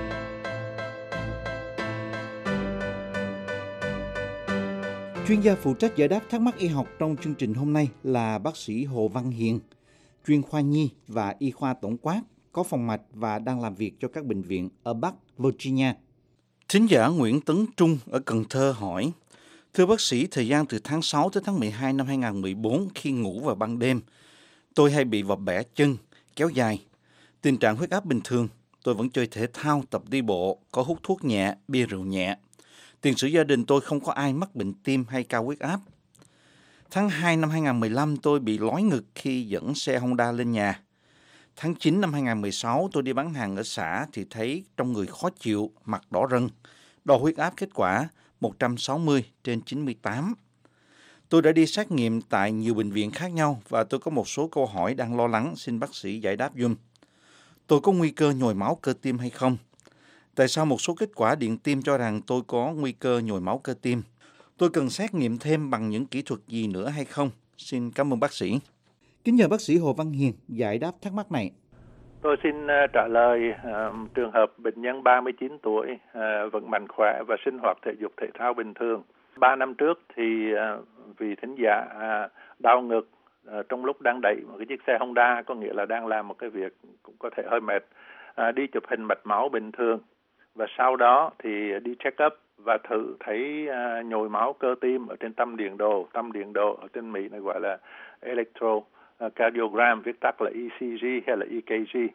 Chuyên gia phụ trách giải đáp thắc mắc y học trong chương trình hôm nay là bác sĩ Hồ Văn Hiền, chuyên khoa nhi và y khoa tổng quát, có phòng mạch và đang làm việc cho các bệnh viện ở Bắc Virginia. Thính giả Nguyễn Tấn Trung ở Cần Thơ hỏi, thưa bác sĩ, thời gian từ tháng sáu tới tháng mười hai năm hai nghìn không trăm mười bốn khi ngủ vào ban đêm, tôi hay bị vập bẻ chân, kéo dài. Tình trạng huyết áp bình thường, tôi vẫn chơi thể thao, tập đi bộ, có hút thuốc nhẹ, bia rượu nhẹ. Tiền sử gia đình tôi không có ai mắc bệnh tim hay cao huyết áp. Tháng hai năm hai nghìn không trăm mười lăm tôi bị lói ngực khi dẫn xe Honda lên nhà. Tháng chín năm hai nghìn không trăm mười sáu tôi đi bán hàng ở xã thì thấy trong người khó chịu, mặt đỏ rần. Đo huyết áp kết quả một trăm sáu mươi trên chín mươi tám. Tôi đã đi xét nghiệm tại nhiều bệnh viện khác nhau và tôi có một số câu hỏi đang lo lắng, xin bác sĩ giải đáp giùm. Tôi có nguy cơ nhồi máu cơ tim hay không? Tại sao một số kết quả điện tim cho rằng tôi có nguy cơ nhồi máu cơ tim? Tôi cần xét nghiệm thêm bằng những kỹ thuật gì nữa hay không? Xin cảm ơn bác sĩ. Kính nhờ bác sĩ Hồ Văn Hiền giải đáp thắc mắc này. Tôi xin uh, trả lời uh, trường hợp bệnh nhân ba mươi chín tuổi, uh, vẫn mạnh khỏe và sinh hoạt thể dục thể thao bình thường. Ba năm trước thì uh, vì thính giả uh, đau ngực uh, trong lúc đang đẩy một cái chiếc xe Honda, có nghĩa là đang làm một cái việc cũng có thể hơi mệt, uh, đi chụp hình mạch máu bình thường. Và sau đó thì đi check up và thử thấy uh, nhồi máu cơ tim ở trên tâm điện đồ. Tâm điện đồ ở trên Mỹ này gọi là electrocardiogram, viết tắt là e xê giê hay là e ca giê.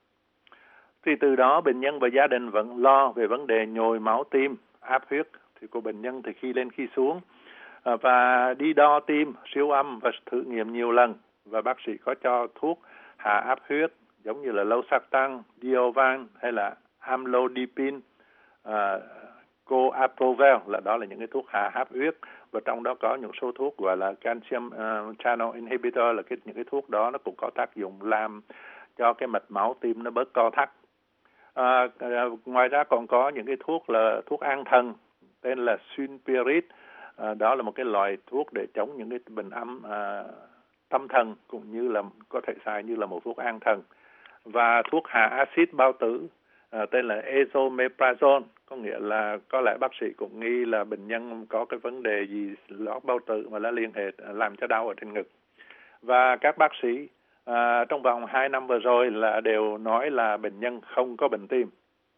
Thì từ đó bệnh nhân và gia đình vẫn lo về vấn đề nhồi máu tim, áp huyết thì của bệnh nhân thì khi lên khi xuống. Uh, và đi đo tim, siêu âm và thử nghiệm nhiều lần. Và bác sĩ có cho thuốc hạ áp huyết giống như là losartan, Diovan hay là amlodipine, uh, coaprovel, là đó là những cái thuốc hạ áp huyết, và trong đó có những số thuốc gọi là calcium uh, channel inhibitor, là cái những cái thuốc đó nó cũng có tác dụng làm cho cái mạch máu tim nó bớt co thắt. Uh, uh, ngoài ra còn có những cái thuốc là thuốc an thần tên là sunpirit, uh, đó là một cái loại thuốc để chống những cái bệnh âm uh, tâm thần, cũng như là có thể xài như là một thuốc an thần. Và thuốc hạ axit bao tử À, tên là esomeprazole, có nghĩa là có lẽ bác sĩ cũng nghi là bệnh nhân có cái vấn đề gì lót bao tử mà nó liên hệ làm cho đau ở trên ngực. Và các bác sĩ à, trong vòng hai năm vừa rồi là đều nói là bệnh nhân không có bệnh tim.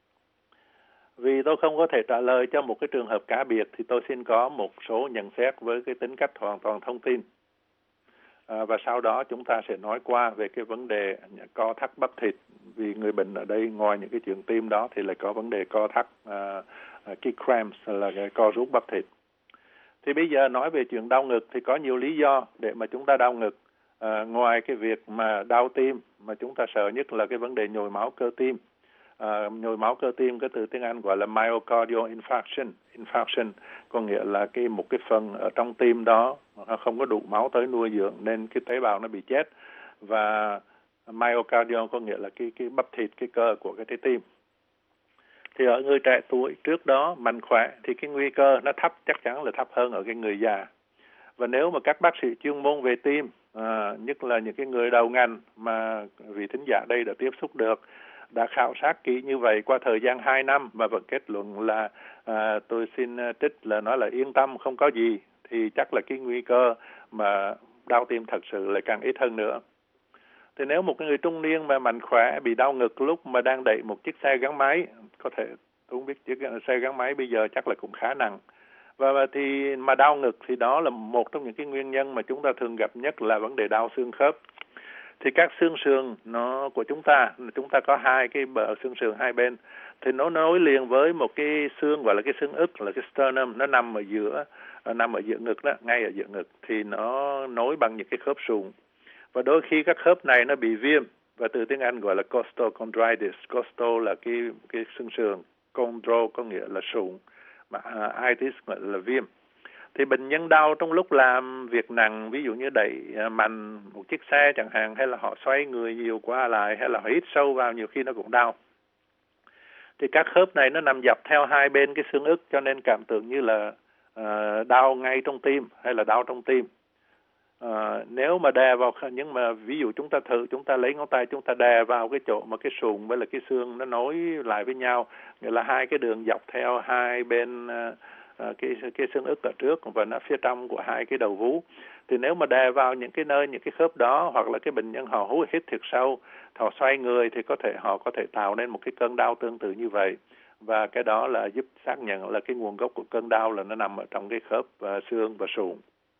Vì tôi không có thể trả lời cho một cái trường hợp cá biệt thì tôi xin có một số nhận xét với cái tính cách hoàn toàn thông tin. À, và sau đó chúng ta sẽ nói qua về cái vấn đề co thắt bắp thịt, vì người bệnh ở đây ngoài những cái chuyện tim đó thì lại có vấn đề co thắt à, cái cramps là cái co rút bắp thịt. Thì bây giờ nói về chuyện đau ngực thì có nhiều lý do để mà chúng ta đau ngực. À, ngoài cái việc mà đau tim mà chúng ta sợ nhất là cái vấn đề nhồi máu cơ tim. À, nhồi máu cơ tim, cái từ tiếng Anh gọi là myocardial infarction. Infarction có nghĩa là cái một cái phần ở trong tim đó không có đủ máu tới nuôi dưỡng nên cái tế bào nó bị chết, và myocardial có nghĩa là cái cái bắp thịt, cái cơ của cái trái tim. Thì ở người trẻ tuổi trước đó mạnh khỏe thì cái nguy cơ nó thấp, chắc chắn là thấp hơn ở cái người già. Và nếu mà các bác sĩ chuyên môn về tim, à, nhất là những cái người đầu ngành mà vị thính giả đây đã tiếp xúc được, đã khảo sát kỹ như vậy qua thời gian hai năm mà vẫn kết luận là à, tôi xin trích là nói là yên tâm không có gì, thì chắc là cái nguy cơ mà đau tim thật sự lại càng ít hơn nữa. Thì nếu một cái người trung niên mà mạnh khỏe bị đau ngực lúc mà đang đẩy một chiếc xe gắn máy, có thể tôi không biết chiếc xe gắn máy bây giờ chắc là cũng khá nặng, và, và thì mà đau ngực thì đó là một trong những cái nguyên nhân mà chúng ta thường gặp nhất là vấn đề đau xương khớp. Thì các xương sườn nó của chúng ta, chúng ta có hai cái bờ xương sườn hai bên, thì nó nối liền với một cái xương gọi là cái xương ức, là cái sternum, nó nằm ở giữa, nằm ở giữa ngực đó, ngay ở giữa ngực, thì nó nối bằng những cái khớp sụn. Và đôi khi các khớp này nó bị viêm, và từ tiếng Anh gọi là costochondritis. Costo là cái cái xương sườn, chondro có nghĩa là sụn, mà uh, itis gọi là viêm. Thì bệnh nhân đau trong lúc làm việc nặng, ví dụ như đẩy mạnh một chiếc xe chẳng hạn, hay là họ xoay người nhiều qua lại, hay là họ hít sâu vào, nhiều khi nó cũng đau. Thì các khớp này nó nằm dọc theo hai bên cái xương ức, cho nên cảm tưởng như là uh, đau ngay trong tim hay là đau trong tim. À, nếu mà đè vào, nhưng mà ví dụ chúng ta thử, chúng ta lấy ngón tay chúng ta đè vào cái chỗ mà cái sụn với là cái xương nó nối lại với nhau, nghĩa là hai cái đường dọc theo hai bên uh, cái cái xương ức ở trước và nó phía trong của hai cái đầu vú. Thì nếu mà đè vào những cái nơi, những cái khớp đó, hoặc là cái bệnh nhân họ hút hít thiệt sâu, họ xoay người, thì có thể họ có thể tạo nên một cái cơn đau tương tự như vậy. Và cái đó là giúp xác nhận là cái nguồn gốc của cơn đau là nó nằm ở trong cái khớp uh, xương và sụn.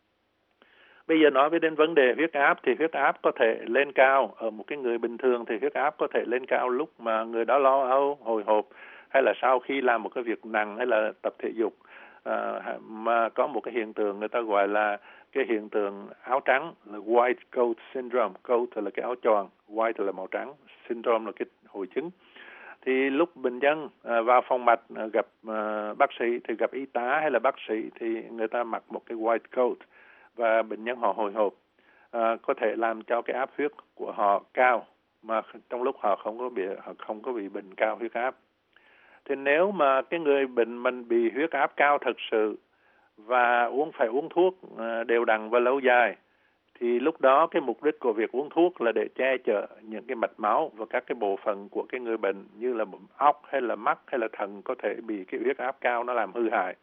Bây giờ nói về đến vấn đề huyết áp, thì huyết áp có thể lên cao ở một cái người bình thường, thì huyết áp có thể lên cao lúc mà người đó lo âu, hồi hộp, hay là sau khi làm một cái việc nặng, hay là tập thể dục, à, mà có một cái hiện tượng người ta gọi là cái hiện tượng áo trắng, là white coat syndrome. Coat là cái áo choàng, white là màu trắng, syndrome là cái hội chứng. Thì lúc bệnh nhân à, vào phòng mạch à, gặp à, bác sĩ, thì gặp y tá hay là bác sĩ, thì người ta mặc một cái white coat, và bệnh nhân họ hồi hộp, à, có thể làm cho cái áp huyết của họ cao, mà trong lúc họ không có bị họ không có bị bệnh cao huyết áp. Thì nếu mà cái người bệnh mình bị huyết áp cao thật sự và uống phải uống thuốc à, đều đặn và lâu dài, thì lúc đó cái mục đích của việc uống thuốc là để che chở những cái mạch máu và các cái bộ phận của cái người bệnh như là óc hay là mắt hay là thận có thể bị cái huyết áp cao nó làm hư hại.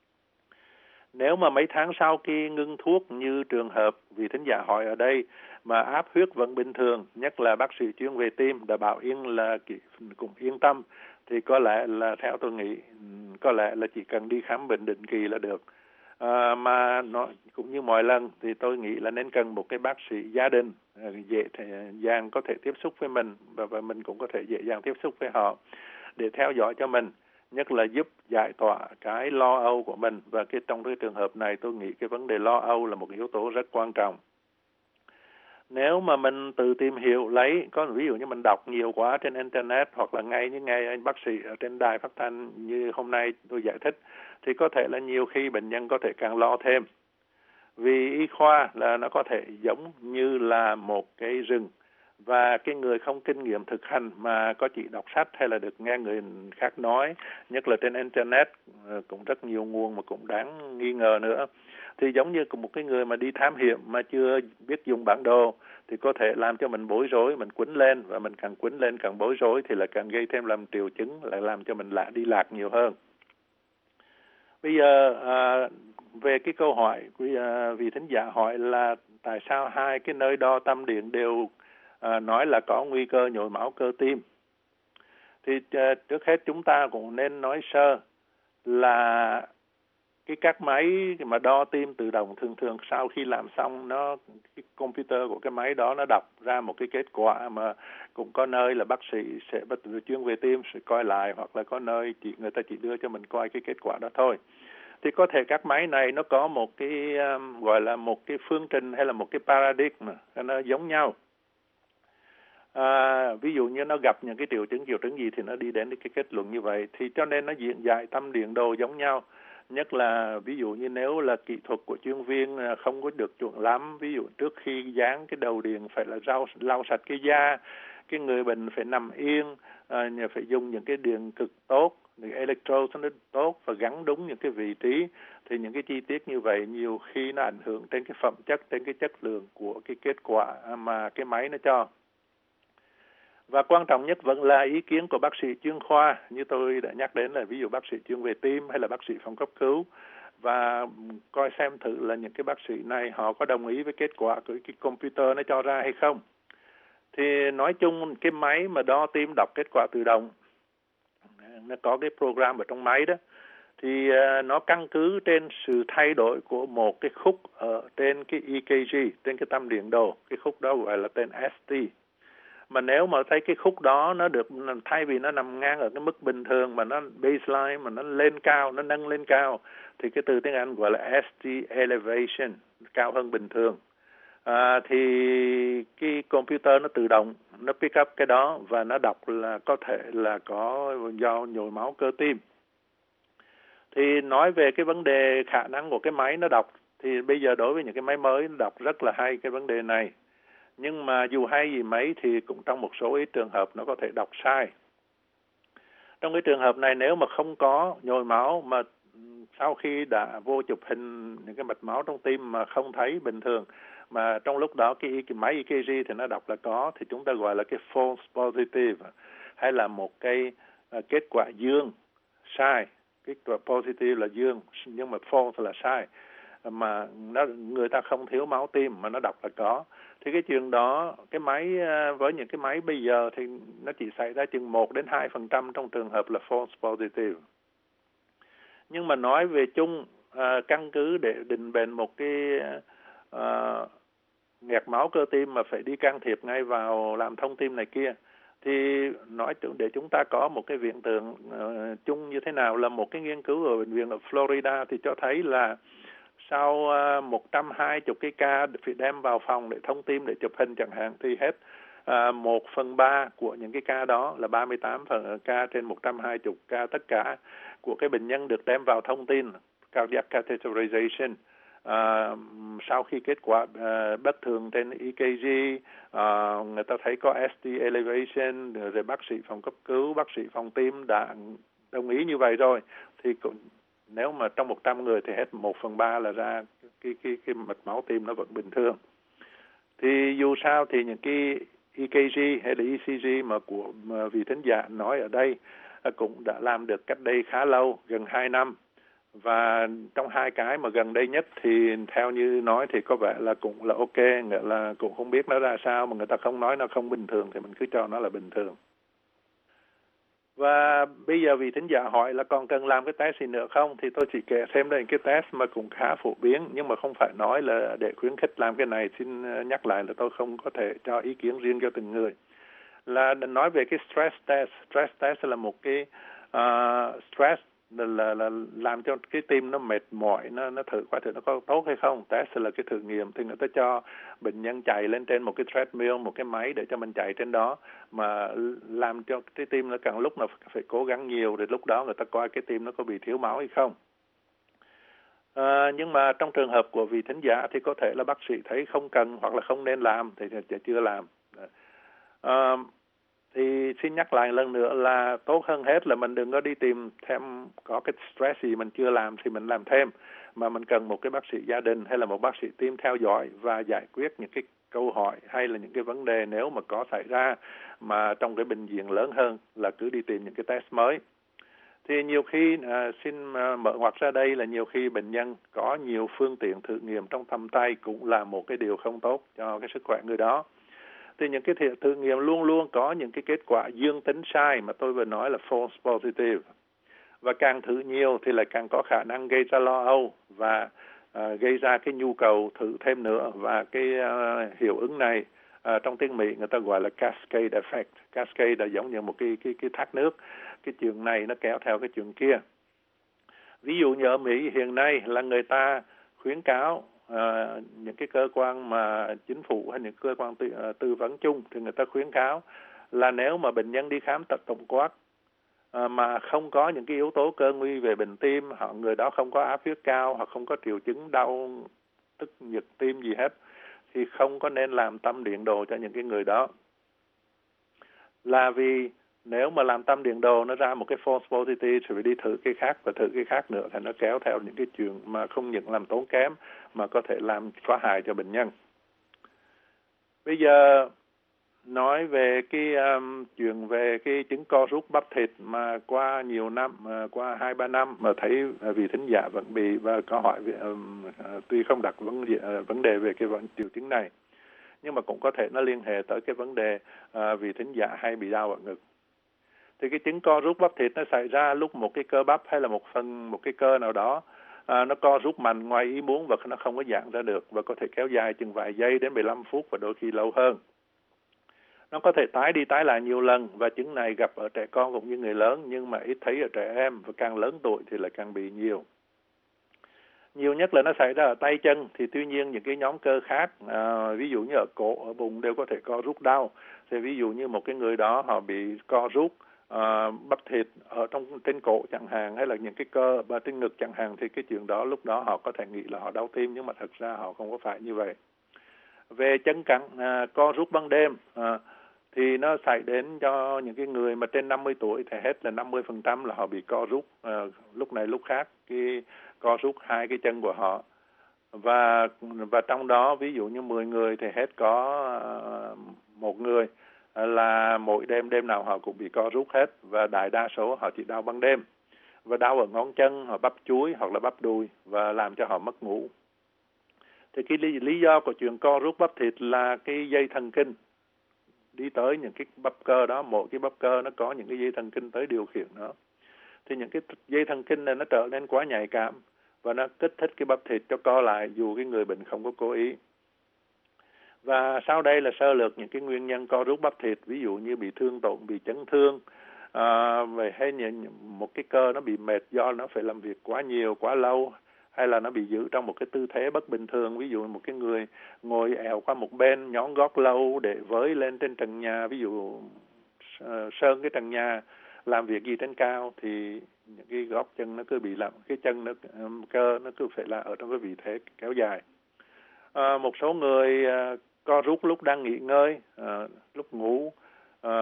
Nếu mà mấy tháng sau khi ngưng thuốc, như trường hợp vị thính giả hỏi ở đây, mà áp huyết vẫn bình thường, nhất là bác sĩ chuyên về tim đã bảo yên là cũng yên tâm, thì có lẽ là theo tôi nghĩ có lẽ là chỉ cần đi khám bệnh định kỳ là được. À, mà nó cũng như mọi lần thì tôi nghĩ là nên cần một cái bác sĩ gia đình dễ dàng có thể tiếp xúc với mình, và, và mình cũng có thể dễ dàng tiếp xúc với họ để theo dõi cho mình, nhất là giúp giải tỏa cái lo âu của mình. Và cái trong cái trường hợp này tôi nghĩ cái vấn đề lo âu là một yếu tố rất quan trọng. Nếu mà mình tự tìm hiểu lấy, có ví dụ như mình đọc nhiều quá trên internet, hoặc là ngay như nghe anh bác sĩ ở trên đài phát thanh như hôm nay tôi giải thích, thì có thể là nhiều khi bệnh nhân có thể càng lo thêm. Vì y khoa là nó có thể giống như là một cái rừng, và cái người không kinh nghiệm thực hành mà có chỉ đọc sách hay là được nghe người khác nói, nhất là trên internet cũng rất nhiều nguồn mà cũng đáng nghi ngờ nữa, thì giống như một cái người mà đi thám hiểm mà chưa biết dùng bản đồ, thì có thể làm cho mình bối rối, mình quýnh lên, và mình càng quýnh lên càng bối rối thì là càng gây thêm làm triệu chứng, lại làm cho mình lạ đi lạc nhiều hơn. Bây giờ à, về cái câu hỏi quý à, vị thính giả hỏi là tại sao hai cái nơi đo tâm điện đều À, nói là có nguy cơ nhồi máu cơ tim. Thì uh, trước hết chúng ta cũng nên nói sơ là cái các máy mà đo tim tự động thường thường sau khi làm xong nó cái computer của cái máy đó nó đọc ra một cái kết quả, mà cũng có nơi là bác sĩ sẽ chuyên về tim sẽ coi lại, hoặc là có nơi chỉ người ta chỉ đưa cho mình coi cái kết quả đó thôi. Thì có thể các máy này nó có một cái um, gọi là một cái phương trình hay là một cái paradigm nó giống nhau. À, ví dụ như nó gặp những cái triệu chứng triệu chứng gì thì nó đi đến cái kết luận như vậy, thì cho nên nó diễn giải tâm điện đồ giống nhau. Nhất là ví dụ như nếu là kỹ thuật của chuyên viên không có được chuẩn lắm, ví dụ trước khi dán cái đầu điện phải là lau, lau sạch cái da, cái người bệnh phải nằm yên, à, phải dùng những cái điện cực tốt, những electrode nó tốt và gắn đúng những cái vị trí, thì những cái chi tiết như vậy nhiều khi nó ảnh hưởng đến cái phẩm chất, đến cái chất lượng của cái kết quả mà cái máy nó cho. Và quan trọng nhất vẫn là ý kiến của bác sĩ chuyên khoa, như tôi đã nhắc đến là ví dụ bác sĩ chuyên về tim hay là bác sĩ phòng cấp cứu, và coi xem thử là những cái bác sĩ này họ có đồng ý với kết quả của cái computer nó cho ra hay không. Thì nói chung cái máy mà đo tim đọc kết quả tự động, nó có cái program ở trong máy đó, thì uh, nó căn cứ trên sự thay đổi của một cái khúc ở trên cái e ca giê, trên cái tâm điện đồ, cái khúc đó gọi là tên ét tê. Mà nếu mà thấy cái khúc đó nó được, thay vì nó nằm ngang ở cái mức bình thường mà nó baseline mà nó lên cao, nó nâng lên cao, thì cái từ tiếng Anh gọi là ét tê elevation, cao hơn bình thường. À, thì cái computer nó tự động nó pick up cái đó và nó đọc là có thể là có do nhồi máu cơ tim. Thì nói về cái vấn đề khả năng của cái máy nó đọc, thì bây giờ đối với những cái máy mới nó đọc rất là hay cái vấn đề này. Nhưng mà dù hay gì mấy thì cũng trong một số ít trường hợp nó có thể đọc sai. Trong cái trường hợp này nếu mà không có nhồi máu, mà sau khi đã vô chụp hình những cái mạch máu trong tim mà không thấy bình thường, mà trong lúc đó cái, cái máy e ca giê thì nó đọc là có, thì chúng ta gọi là cái false positive, hay là một cái uh, kết quả dương sai. Kết quả positive là dương nhưng mà false là sai, mà nó, người ta không thiếu máu tim mà nó đọc là có. Thì cái chuyện đó, cái máy với những cái máy bây giờ thì nó chỉ xảy ra chừng một đến hai phần trăm trong trường hợp là false positive. Nhưng mà nói về chung, à, căn cứ để định bệnh một cái à, nghẹt máu cơ tim mà phải đi can thiệp ngay vào làm thông tim này kia, thì nói để chúng ta có một cái hiện tượng uh, chung như thế nào, là một cái nghiên cứu ở bệnh viện ở Florida thì cho thấy là sau uh, một trăm hai mươi cái ca phải đem vào phòng để thông tim để chụp hình chẳng hạn, thì hết uh, một phần ba của những cái ca đó là ba mươi tám phần ca trên một trăm hai mươi ca tất cả của cái bệnh nhân được đem vào thông tin cardiac catheterization. À, sau khi kết quả à, bất thường trên e ca giê, à, người ta thấy có ét tê elevation, rồi bác sĩ phòng cấp cứu, bác sĩ phòng tim đã đồng ý như vậy rồi, thì cũng, nếu mà trong một trăm người thì hết một phần ba là ra cái, cái, cái mạch máu tim nó vẫn bình thường. Thì dù sao thì những cái e ca giê hay là e xê giê mà của mà vị thính giả nói ở đây à, cũng đã làm được cách đây khá lâu, gần hai năm. Và trong hai cái mà gần đây nhất thì theo như nói thì có vẻ là cũng là ok, nghĩa là cũng không biết nó ra sao, mà người ta không nói nó không bình thường thì mình cứ cho nó là bình thường. Và bây giờ vì thính giả hỏi là còn cần làm cái test gì nữa không, thì tôi chỉ kể thêm đây cái test mà cũng khá phổ biến, nhưng mà không phải nói là để khuyến khích làm cái này. Xin nhắc lại là tôi không có thể cho ý kiến riêng cho từng người. Là nói về cái stress test. Stress test là một cái uh, stress Là, là, là làm cho cái tim nó mệt mỏi, nó nó thử qua thử nó có tốt hay không. Test là cái thử nghiệm, thì người ta cho bệnh nhân chạy lên trên một cái treadmill, một cái máy để cho mình chạy trên đó, mà làm cho cái tim nó càng lúc nó phải cố gắng nhiều, để lúc đó người ta coi cái tim nó có bị thiếu máu hay không. À, nhưng mà trong trường hợp của vị thính giả thì có thể là bác sĩ thấy không cần hoặc là không nên làm thì chưa làm. À, thì xin nhắc lại lần nữa là tốt hơn hết là mình đừng có đi tìm thêm có cái stress gì mình chưa làm thì mình làm thêm, mà mình cần một cái bác sĩ gia đình hay là một bác sĩ tim theo dõi và giải quyết những cái câu hỏi hay là những cái vấn đề nếu mà có xảy ra mà trong cái bệnh viện lớn hơn, là cứ đi tìm những cái test mới. Thì nhiều khi à, xin à, mở ngoặt ra đây là nhiều khi bệnh nhân có nhiều phương tiện thử nghiệm trong tầm tay cũng là một cái điều không tốt cho cái sức khỏe người đó. Thì những cái thử nghiệm luôn luôn có những cái kết quả dương tính sai mà tôi vừa nói là false positive. và càng thử nhiều thì lại càng có khả năng gây ra lo âu và à, gây ra cái nhu cầu thử thêm nữa, và cái à, hiệu ứng này à, trong tiếng Mỹ người ta gọi là cascade effect. Cascade là giống như một cái cái cái thác nước, cái chuyện này nó kéo theo cái chuyện kia. Ví dụ như ở Mỹ hiện nay là người ta khuyến cáo à, những cái cơ quan mà chính phủ hay những cơ quan tư, à, tư vấn chung thì người ta khuyến cáo là nếu mà bệnh nhân đi khám tật tổng quát à, mà không có những cái yếu tố cơ nguy về bệnh tim, hoặc người đó không có áp huyết cao hoặc không có triệu chứng đau tức nhịp tim gì hết, thì không có nên làm tâm điện đồ cho những cái người đó. Là vì nếu mà làm tâm điện đồ nó ra một cái false positive thì phải đi thử cái khác và thử cái khác nữa, thì nó kéo theo những cái chuyện mà không những làm tốn kém mà có thể làm có hại cho bệnh nhân. Bây giờ nói về cái um, chuyện về cái chứng co rút bắp thịt mà qua nhiều năm, uh, qua hai ba năm mà thấy uh, vị thính giả vẫn bị và có hỏi về, um, uh, tuy không đặt vấn đề, uh, vấn đề về cái vấn triệu chứng này, nhưng mà cũng có thể nó liên hệ tới cái vấn đề uh, vị thính giả hay bị đau ở ngực. Thì cái chứng co rút bắp thịt nó xảy ra lúc một cái cơ bắp hay là một phần một cái cơ nào đó à, nó co rút mạnh ngoài ý muốn và nó không có giãn ra được, và có thể kéo dài chừng vài giây đến mười lăm phút và đôi khi lâu hơn. Nó có thể tái đi tái lại nhiều lần, và chứng này gặp ở trẻ con cũng như người lớn, nhưng mà ít thấy ở trẻ em, và càng lớn tuổi thì lại càng bị nhiều. Nhiều nhất là nó xảy ra ở tay chân, thì tuy nhiên những cái nhóm cơ khác, à, ví dụ như ở cổ, ở bụng đều có thể co rút đau. Thì ví dụ như một cái người đó họ bị co rút à, bắp thịt ở trong trên cổ chẳng hạn, hay là những cái cơ và trên ngực chẳng hạn, thì cái chuyện đó lúc đó họ có thể nghĩ là họ đau tim, nhưng mà thật ra họ không có phải như vậy. Về chân cẳng à, co rút ban đêm à, thì nó xảy đến cho những cái người mà trên năm mươi tuổi, thì hết là năm mươi phần trăm là họ bị co rút à, lúc này lúc khác, cái co rút hai cái chân của họ. Và và trong đó ví dụ như mười người thì hết có uh, một người là mỗi đêm đêm nào họ cũng bị co rút hết, và đại đa số họ chỉ đau ban đêm và đau ở ngón chân hoặc bắp chuối hoặc là bắp đùi và làm cho họ mất ngủ. Thì cái lý, lý do của chuyện co rút bắp thịt là cái dây thần kinh đi tới những cái bắp cơ đó, mỗi cái bắp cơ nó có những cái dây thần kinh tới điều khiển nó. Thì những cái dây thần kinh này nó trở nên quá nhạy cảm và nó kích thích cái bắp thịt cho co lại dù cái người bệnh không có cố ý. Và sau đây là sơ lược những cái nguyên nhân co rút bắp thịt, ví dụ như bị thương tổn, bị chấn thương, à, hay một cái cơ nó bị mệt do nó phải làm việc quá nhiều, quá lâu, hay là nó bị giữ trong một cái tư thế bất bình thường, ví dụ một cái người ngồi èo qua một bên, nhón gót lâu để với lên trên trần nhà, ví dụ uh, sơn cái trần nhà, làm việc gì trên cao thì những cái gót chân nó cứ bị làm, cái chân nó um, cơ nó cứ phải là ở trong cái vị thế kéo dài. À, một số người uh, co rút lúc đang nghỉ ngơi, uh, lúc ngủ, uh,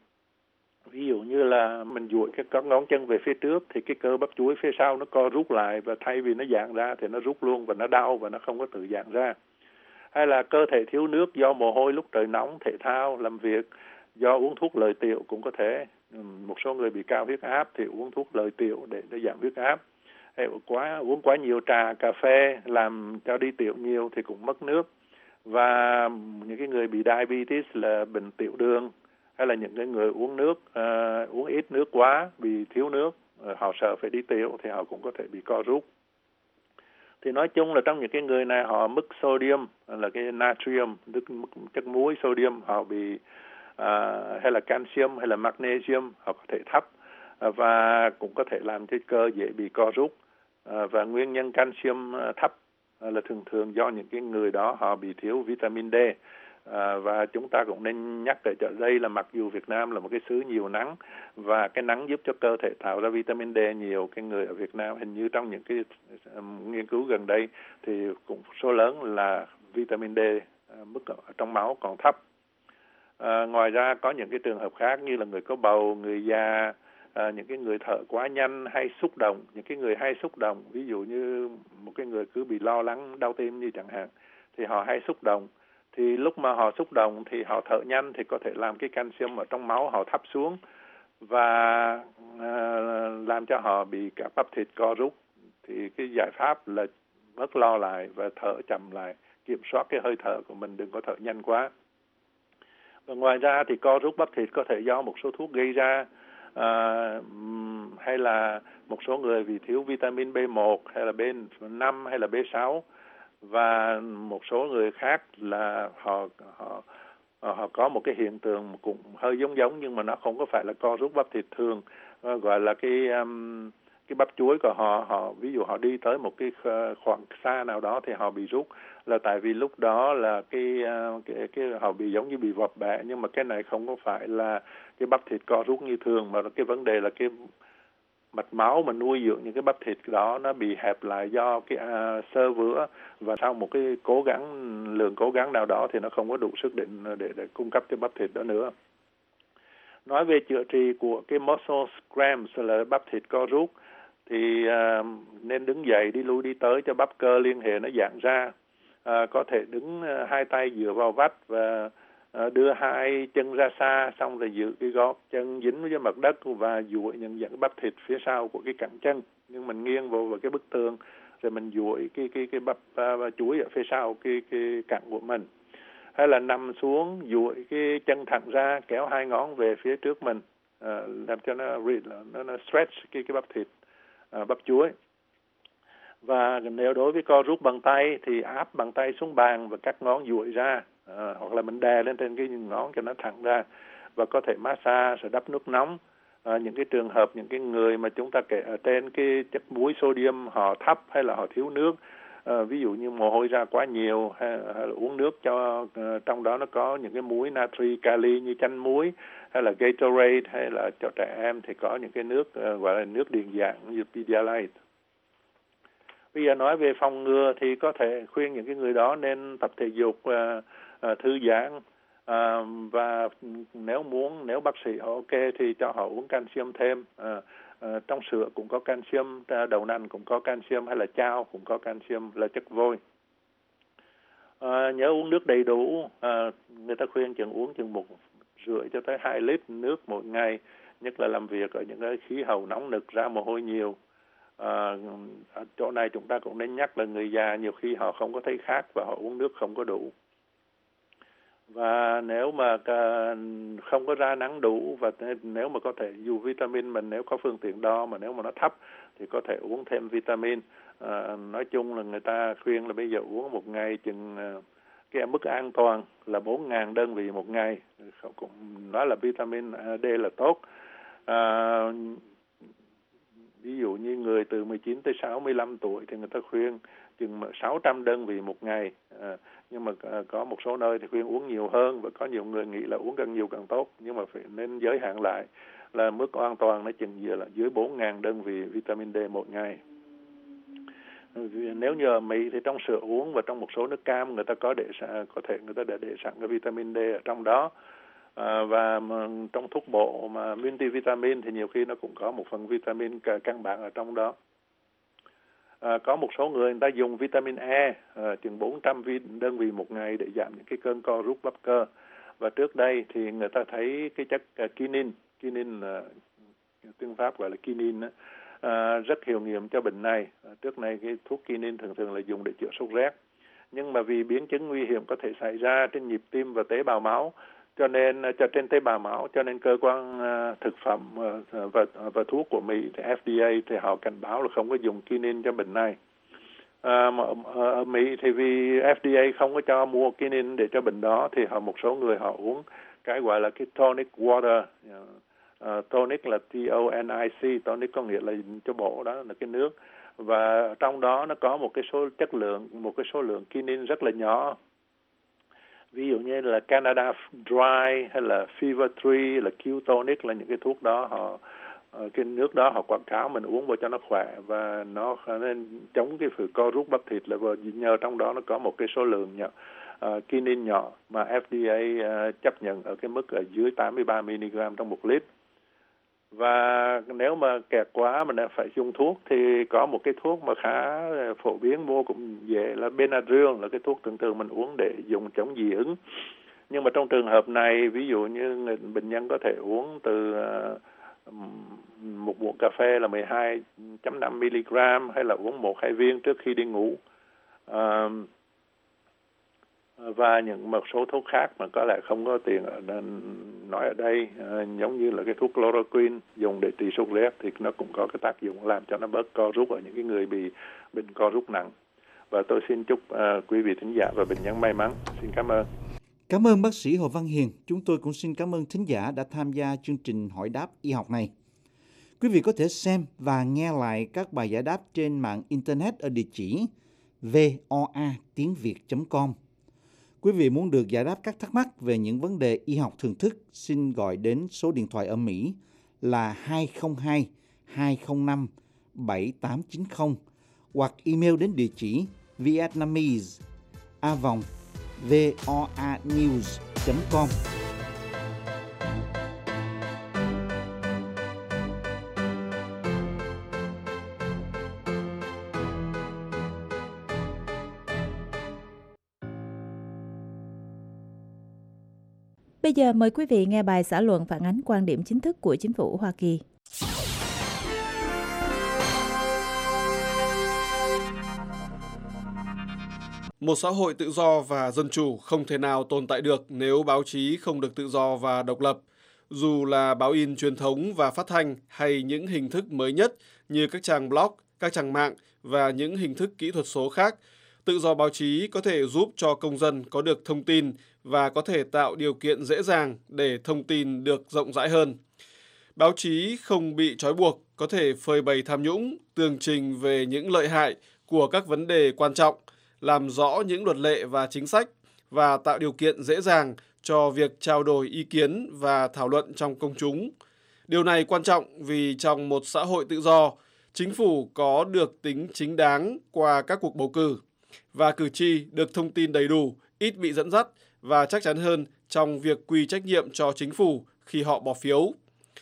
ví dụ như là mình duỗi cái các ngón chân về phía trước thì cái cơ bắp chuối phía sau nó co rút lại, và thay vì nó giãn ra thì nó rút luôn và nó đau và nó không có tự giãn ra. Hay là cơ thể thiếu nước do mồ hôi lúc trời nóng, thể thao, làm việc, do uống thuốc lợi tiểu cũng có thể. Một số người bị cao huyết áp thì uống thuốc lợi tiểu để, để giảm huyết áp. Hay quá uống quá nhiều trà, cà phê làm cho đi tiểu nhiều thì cũng mất nước. Và những cái người bị diabetes là bệnh tiểu đường, hay là những cái người uống nước, uh, uống ít nước quá, bị thiếu nước, uh, họ sợ phải đi tiểu thì họ cũng có thể bị co rút. Thì nói chung là trong những cái người này họ mức sodium là cái natrium, tức mức chất muối sodium họ bị uh, hay là calcium hay là magnesium họ có thể thấp, uh, và cũng có thể làm cho cơ dễ bị co rút. Uh, và nguyên nhân calcium thấp uh, là thường thường do những cái người đó họ bị thiếu vitamin D. À, và chúng ta cũng nên nhắc lại ở đây là mặc dù Việt Nam là một cái xứ nhiều nắng và cái nắng giúp cho cơ thể tạo ra vitamin D nhiều, cái người ở Việt Nam hình như trong những cái um, nghiên cứu gần đây thì cũng số lớn là vitamin D uh, mức ở trong máu còn thấp. À, ngoài ra có những cái trường hợp khác như là người có bầu, người già, à, những cái người thở quá nhanh hay xúc động, những cái người hay xúc động, ví dụ như một cái người cứ bị lo lắng đau tim như chẳng hạn thì họ hay xúc động. Thì lúc mà họ xúc động thì họ thở nhanh thì có thể làm cái calcium ở trong máu họ thấp xuống và uh, làm cho họ bị các bắp thịt co rút. Thì cái giải pháp là bớt lo lại và thở chậm lại, kiểm soát cái hơi thở của mình, đừng có thở nhanh quá. Và ngoài ra thì co rút bắp thịt có thể do một số thuốc gây ra, uh, hay là một số người vì thiếu vitamin B một hay là B năm hay là B sáu, và một số người khác là họ họ họ có một cái hiện tượng cũng hơi giống giống nhưng mà nó không có phải là co rút bắp thịt thường, gọi là cái um, cái bắp chuối của họ họ ví dụ họ đi tới một cái khoảng xa nào đó thì họ bị rút, là tại vì lúc đó là cái cái, cái họ bị giống như bị vập bẹ, nhưng mà cái này không có phải là cái bắp thịt co rút như thường, mà cái vấn đề là cái mạch máu mà nuôi dưỡng những cái bắp thịt đó nó bị hẹp lại do cái uh, xơ vữa, và sau một cái cố gắng lượng cố gắng nào đó thì nó không có đủ sức định để để cung cấp cái bắp thịt đó nữa. Nói về chữa trị của cái muscle cramps là bắp thịt co rút thì uh, nên đứng dậy đi lui đi tới cho bắp cơ liên hệ nó giãn ra, uh, có thể đứng uh, hai tay dựa vào vách và uh, đưa hai chân ra xa, xong rồi giữ cái gót chân dính với mặt đất và duỗi những dạng bắp thịt phía sau của cái cẳng chân, nhưng mình nghiêng vào, vào cái bức tường rồi mình duỗi cái cái cái bắp uh, chuối ở phía sau cái cái cẳng của mình, hay là nằm xuống duỗi cái chân thẳng ra, kéo hai ngón về phía trước mình, uh, làm cho nó nó, nó stretch cái cái bắp thịt, uh, bắp chuối. Và nếu đối với co rút bằng tay thì áp bàn tay xuống bàn và các ngón duỗi ra, uh, hoặc là mình đè lên trên cái ngón cho nó thẳng ra, và có thể massage rồi đắp nước nóng. Uh, những cái trường hợp những cái người mà chúng ta kể ở trên cái chất muối sodium họ thấp hay là họ thiếu nước, À, ví dụ như mồ hôi ra quá nhiều hay, hay là uống nước cho uh, trong đó nó có những cái muối natri, kali như chanh muối hay là Gatorade, hay là cho trẻ em thì có những cái nước uh, gọi là nước điện giải như Pedialyte. Bây giờ nói về phòng ngừa thì có thể khuyên những cái người đó nên tập thể dục, uh, uh, thư giãn, uh, và nếu muốn nếu bác sĩ họ ok thì cho họ uống canxi thêm. Uh, Uh, trong sữa cũng có canxium, đậu nành cũng có canxium, hay là chao cũng có canxium là chất vôi. Uh, nhớ uống nước đầy đủ, uh, người ta khuyên chừng uống chừng một rưỡi cho tới hai lít nước mỗi ngày, nhất là làm việc ở những cái khí hậu nóng nực ra mồ hôi nhiều. Uh, ở chỗ này chúng ta cũng nên nhắc là người già nhiều khi họ không có thấy khát và họ uống nước không có đủ. Và nếu mà không có ra nắng đủ, và nếu mà có thể dù vitamin mình nếu có phương tiện đo mà nếu mà nó thấp thì có thể uống thêm vitamin. À, nói chung là người ta khuyên là bây giờ uống một ngày chừng cái mức an toàn là bốn nghìn đơn vị một ngày. Cũng nói là vitamin D là tốt. À, ví dụ như người từ mười chín tới sáu mươi lăm tuổi thì người ta khuyên chừng sáu trăm đơn vị một ngày, à, nhưng mà có một số nơi thì khuyên uống nhiều hơn, và có nhiều người nghĩ là uống càng nhiều càng tốt, nhưng mà phải nên giới hạn lại là mức an toàn nó chừng giờ là dưới bốn nghìn đơn vị vitamin D một ngày. Nếu như ở Mỹ thì trong sữa uống và trong một số nước cam người ta có để có thể người ta đã để sẵn cái vitamin D ở trong đó. À, và trong thuốc bộ mà multivitamin thì nhiều khi nó cũng có một phần vitamin căn bản ở trong đó. À, có một số người người ta dùng vitamin E à, chừng bốn trăm đơn vị một ngày để giảm những cái cơn co rút bắp cơ. Và trước đây thì người ta thấy cái chất uh, kinin, kinin là uh, tiếng Pháp gọi là kinin, uh, rất hiệu nghiệm cho bệnh này. Uh, trước này cái thuốc kinin thường thường là dùng để chữa sốt rét, nhưng mà vì biến chứng nguy hiểm có thể xảy ra trên nhịp tim và tế bào máu, cho nên cho trên tế bào máu, cho nên cơ quan uh, thực phẩm uh, và và thuốc của Mỹ thì F D A thì họ cảnh báo là không có dùng kinin cho bệnh này. À, mà ở, ở Mỹ thì vì F D A không có cho mua kinin để cho bệnh đó, thì họ một số người họ uống cái gọi là cái tonic water. Uh, tonic là T O N I C, tonic có nghĩa là cho bổ, đó là cái nước, và trong đó nó có một cái số chất lượng, một cái số lượng kinin rất là nhỏ. Ví dụ như là Canada Dry hay là Fever Tree, là Q-tonic, là những cái thuốc đó họ cái nước đó họ quảng cáo mình uống vào cho nó khỏe và nó nên chống cái sự co rút bắp thịt, là nhờ trong đó nó có một cái số lượng nhỏ uh, kinin nhỏ mà F D A uh, chấp nhận ở cái mức ở dưới tám mươi ba mi-li-gam trong một lít. Và nếu mà kẹt quá mà phải dùng thuốc thì có một cái thuốc mà khá phổ biến, mua cũng dễ, là Benadryl, là cái thuốc thường thường mình uống để dùng chống dị ứng. Nhưng mà trong trường hợp này, ví dụ như người, bệnh nhân có thể uống từ uh, một muỗng cà phê là mười hai phẩy năm mi-li-gam, hay là uống một hai viên trước khi đi ngủ. Uh, và những một số thuốc khác mà có lẽ không có tiền nói ở đây, giống như là cái thuốc chloroquine dùng để trị sốt rét thì nó cũng có cái tác dụng làm cho nó bớt co rút ở những cái người bị bệnh co rút nặng. Và tôi xin chúc uh, quý vị thính giả và bệnh nhân may mắn. Xin cảm ơn. Cảm ơn bác sĩ Hồ Văn Hiền. Chúng tôi cũng xin cảm ơn thính giả đã tham gia chương trình hỏi đáp y học này. Quý vị có thể xem và nghe lại các bài giải đáp trên mạng Internet ở địa chỉ voa tiếng việt chấm com. Quý vị muốn được giải đáp các thắc mắc về những vấn đề y học thường thức, xin gọi đến số điện thoại ở Mỹ là hai không hai hai không năm bảy tám chín không hoặc email đến địa chỉ vietnamese a vòng voanews chấm com. Bây giờ mời quý vị nghe bài xã luận phản ánh quan điểm chính thức của chính phủ Hoa Kỳ. Một xã hội tự do và dân chủ không thể nào tồn tại được nếu báo chí không được tự do và độc lập. Dù là báo in truyền thống và phát thanh hay những hình thức mới nhất như các trang blog, các trang mạng và những hình thức kỹ thuật số khác, tự do báo chí có thể giúp cho công dân có được thông tin và có thể tạo điều kiện dễ dàng để thông tin được rộng rãi hơn. Báo chí không bị trói buộc, có thể phơi bày tham nhũng, tường trình về những lợi hại của các vấn đề quan trọng, làm rõ những luật lệ và chính sách và tạo điều kiện dễ dàng cho việc trao đổi ý kiến và thảo luận trong công chúng. Điều này quan trọng vì trong một xã hội tự do, chính phủ có được tính chính đáng qua các cuộc bầu cử và cử tri được thông tin đầy đủ, ít bị dẫn dắt và chắc chắn hơn trong việc quy trách nhiệm cho chính phủ khi họ bỏ phiếu.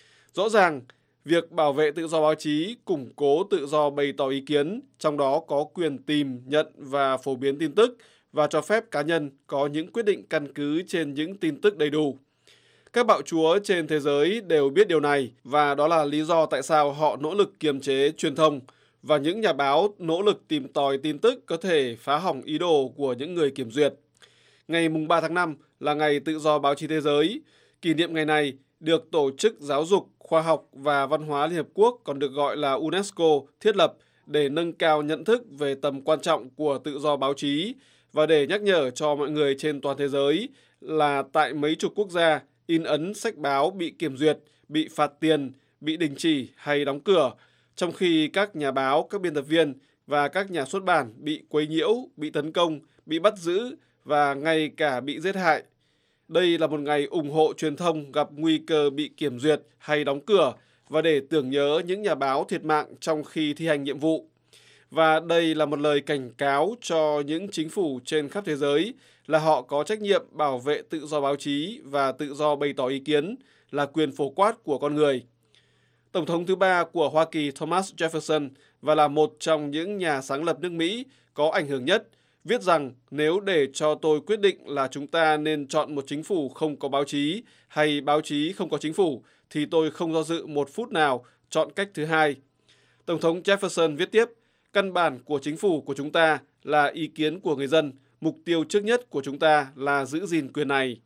Rõ ràng, việc bảo vệ tự do báo chí, củng cố tự do bày tỏ ý kiến, trong đó có quyền tìm, nhận và phổ biến tin tức và cho phép cá nhân có những quyết định căn cứ trên những tin tức đầy đủ. Các bạo chúa trên thế giới đều biết điều này và đó là lý do tại sao họ nỗ lực kiềm chế truyền thông và những nhà báo nỗ lực tìm tòi tin tức có thể phá hỏng ý đồ của những người kiểm duyệt. Ngày ba tháng năm là Ngày Tự do Báo chí Thế giới. Kỷ niệm ngày này được Tổ chức Giáo dục, Khoa học và Văn hóa Liên Hợp Quốc, còn được gọi là UNESCO, thiết lập để nâng cao nhận thức về tầm quan trọng của tự do báo chí và để nhắc nhở cho mọi người trên toàn thế giới là tại mấy chục quốc gia, in ấn sách báo bị kiểm duyệt, bị phạt tiền, bị đình chỉ hay đóng cửa, trong khi các nhà báo, các biên tập viên và các nhà xuất bản bị quấy nhiễu, bị tấn công, bị bắt giữ và ngay cả bị giết hại. Đây là một ngày ủng hộ truyền thông gặp nguy cơ bị kiểm duyệt hay đóng cửa và để tưởng nhớ những nhà báo thiệt mạng trong khi thi hành nhiệm vụ. Và đây là một lời cảnh cáo cho những chính phủ trên khắp thế giới là họ có trách nhiệm bảo vệ tự do báo chí và tự do bày tỏ ý kiến là quyền phổ quát của con người. Tổng thống thứ ba của Hoa Kỳ Thomas Jefferson và là một trong những nhà sáng lập nước Mỹ có ảnh hưởng nhất, viết rằng nếu để cho tôi quyết định là chúng ta nên chọn một chính phủ không có báo chí hay báo chí không có chính phủ, thì tôi không do dự một phút nào chọn cách thứ hai. Tổng thống Jefferson viết tiếp, căn bản của chính phủ của chúng ta là ý kiến của người dân, mục tiêu trước nhất của chúng ta là giữ gìn quyền này.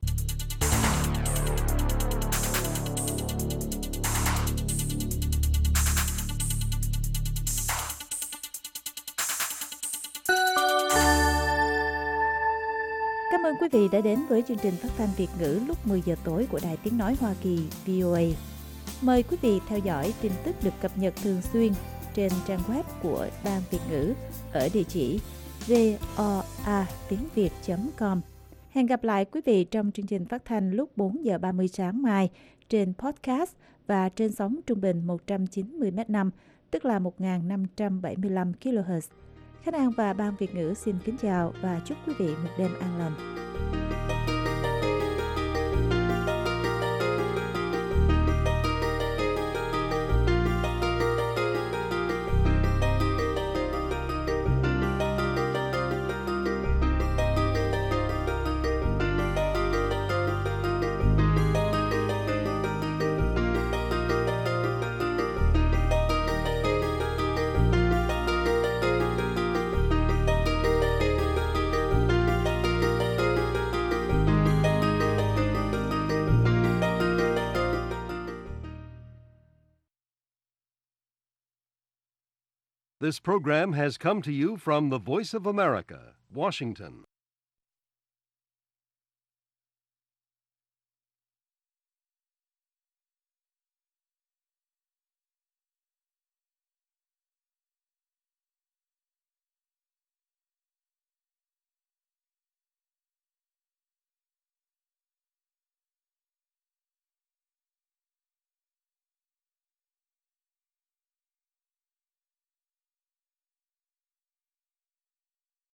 Cảm ơn quý vị đã đến với chương trình phát thanh Việt ngữ lúc mười giờ tối của Đài Tiếng Nói Hoa Kỳ vê o a. Mời quý vị theo dõi tin tức được cập nhật thường xuyên trên trang web của Ban Việt ngữ ở địa chỉ voa tiếng việt chấm com. Hẹn gặp lại quý vị trong chương trình phát thanh lúc bốn giờ ba mươi sáng mai trên podcast và trên sóng trung bình một trăm chín mươi mét năm, tức là một nghìn năm trăm bảy mươi lăm ki lô héc. Khánh An và Ban Việt ngữ xin kính chào và chúc quý vị một đêm an lành. This program has come to you from the Voice of America, Washington.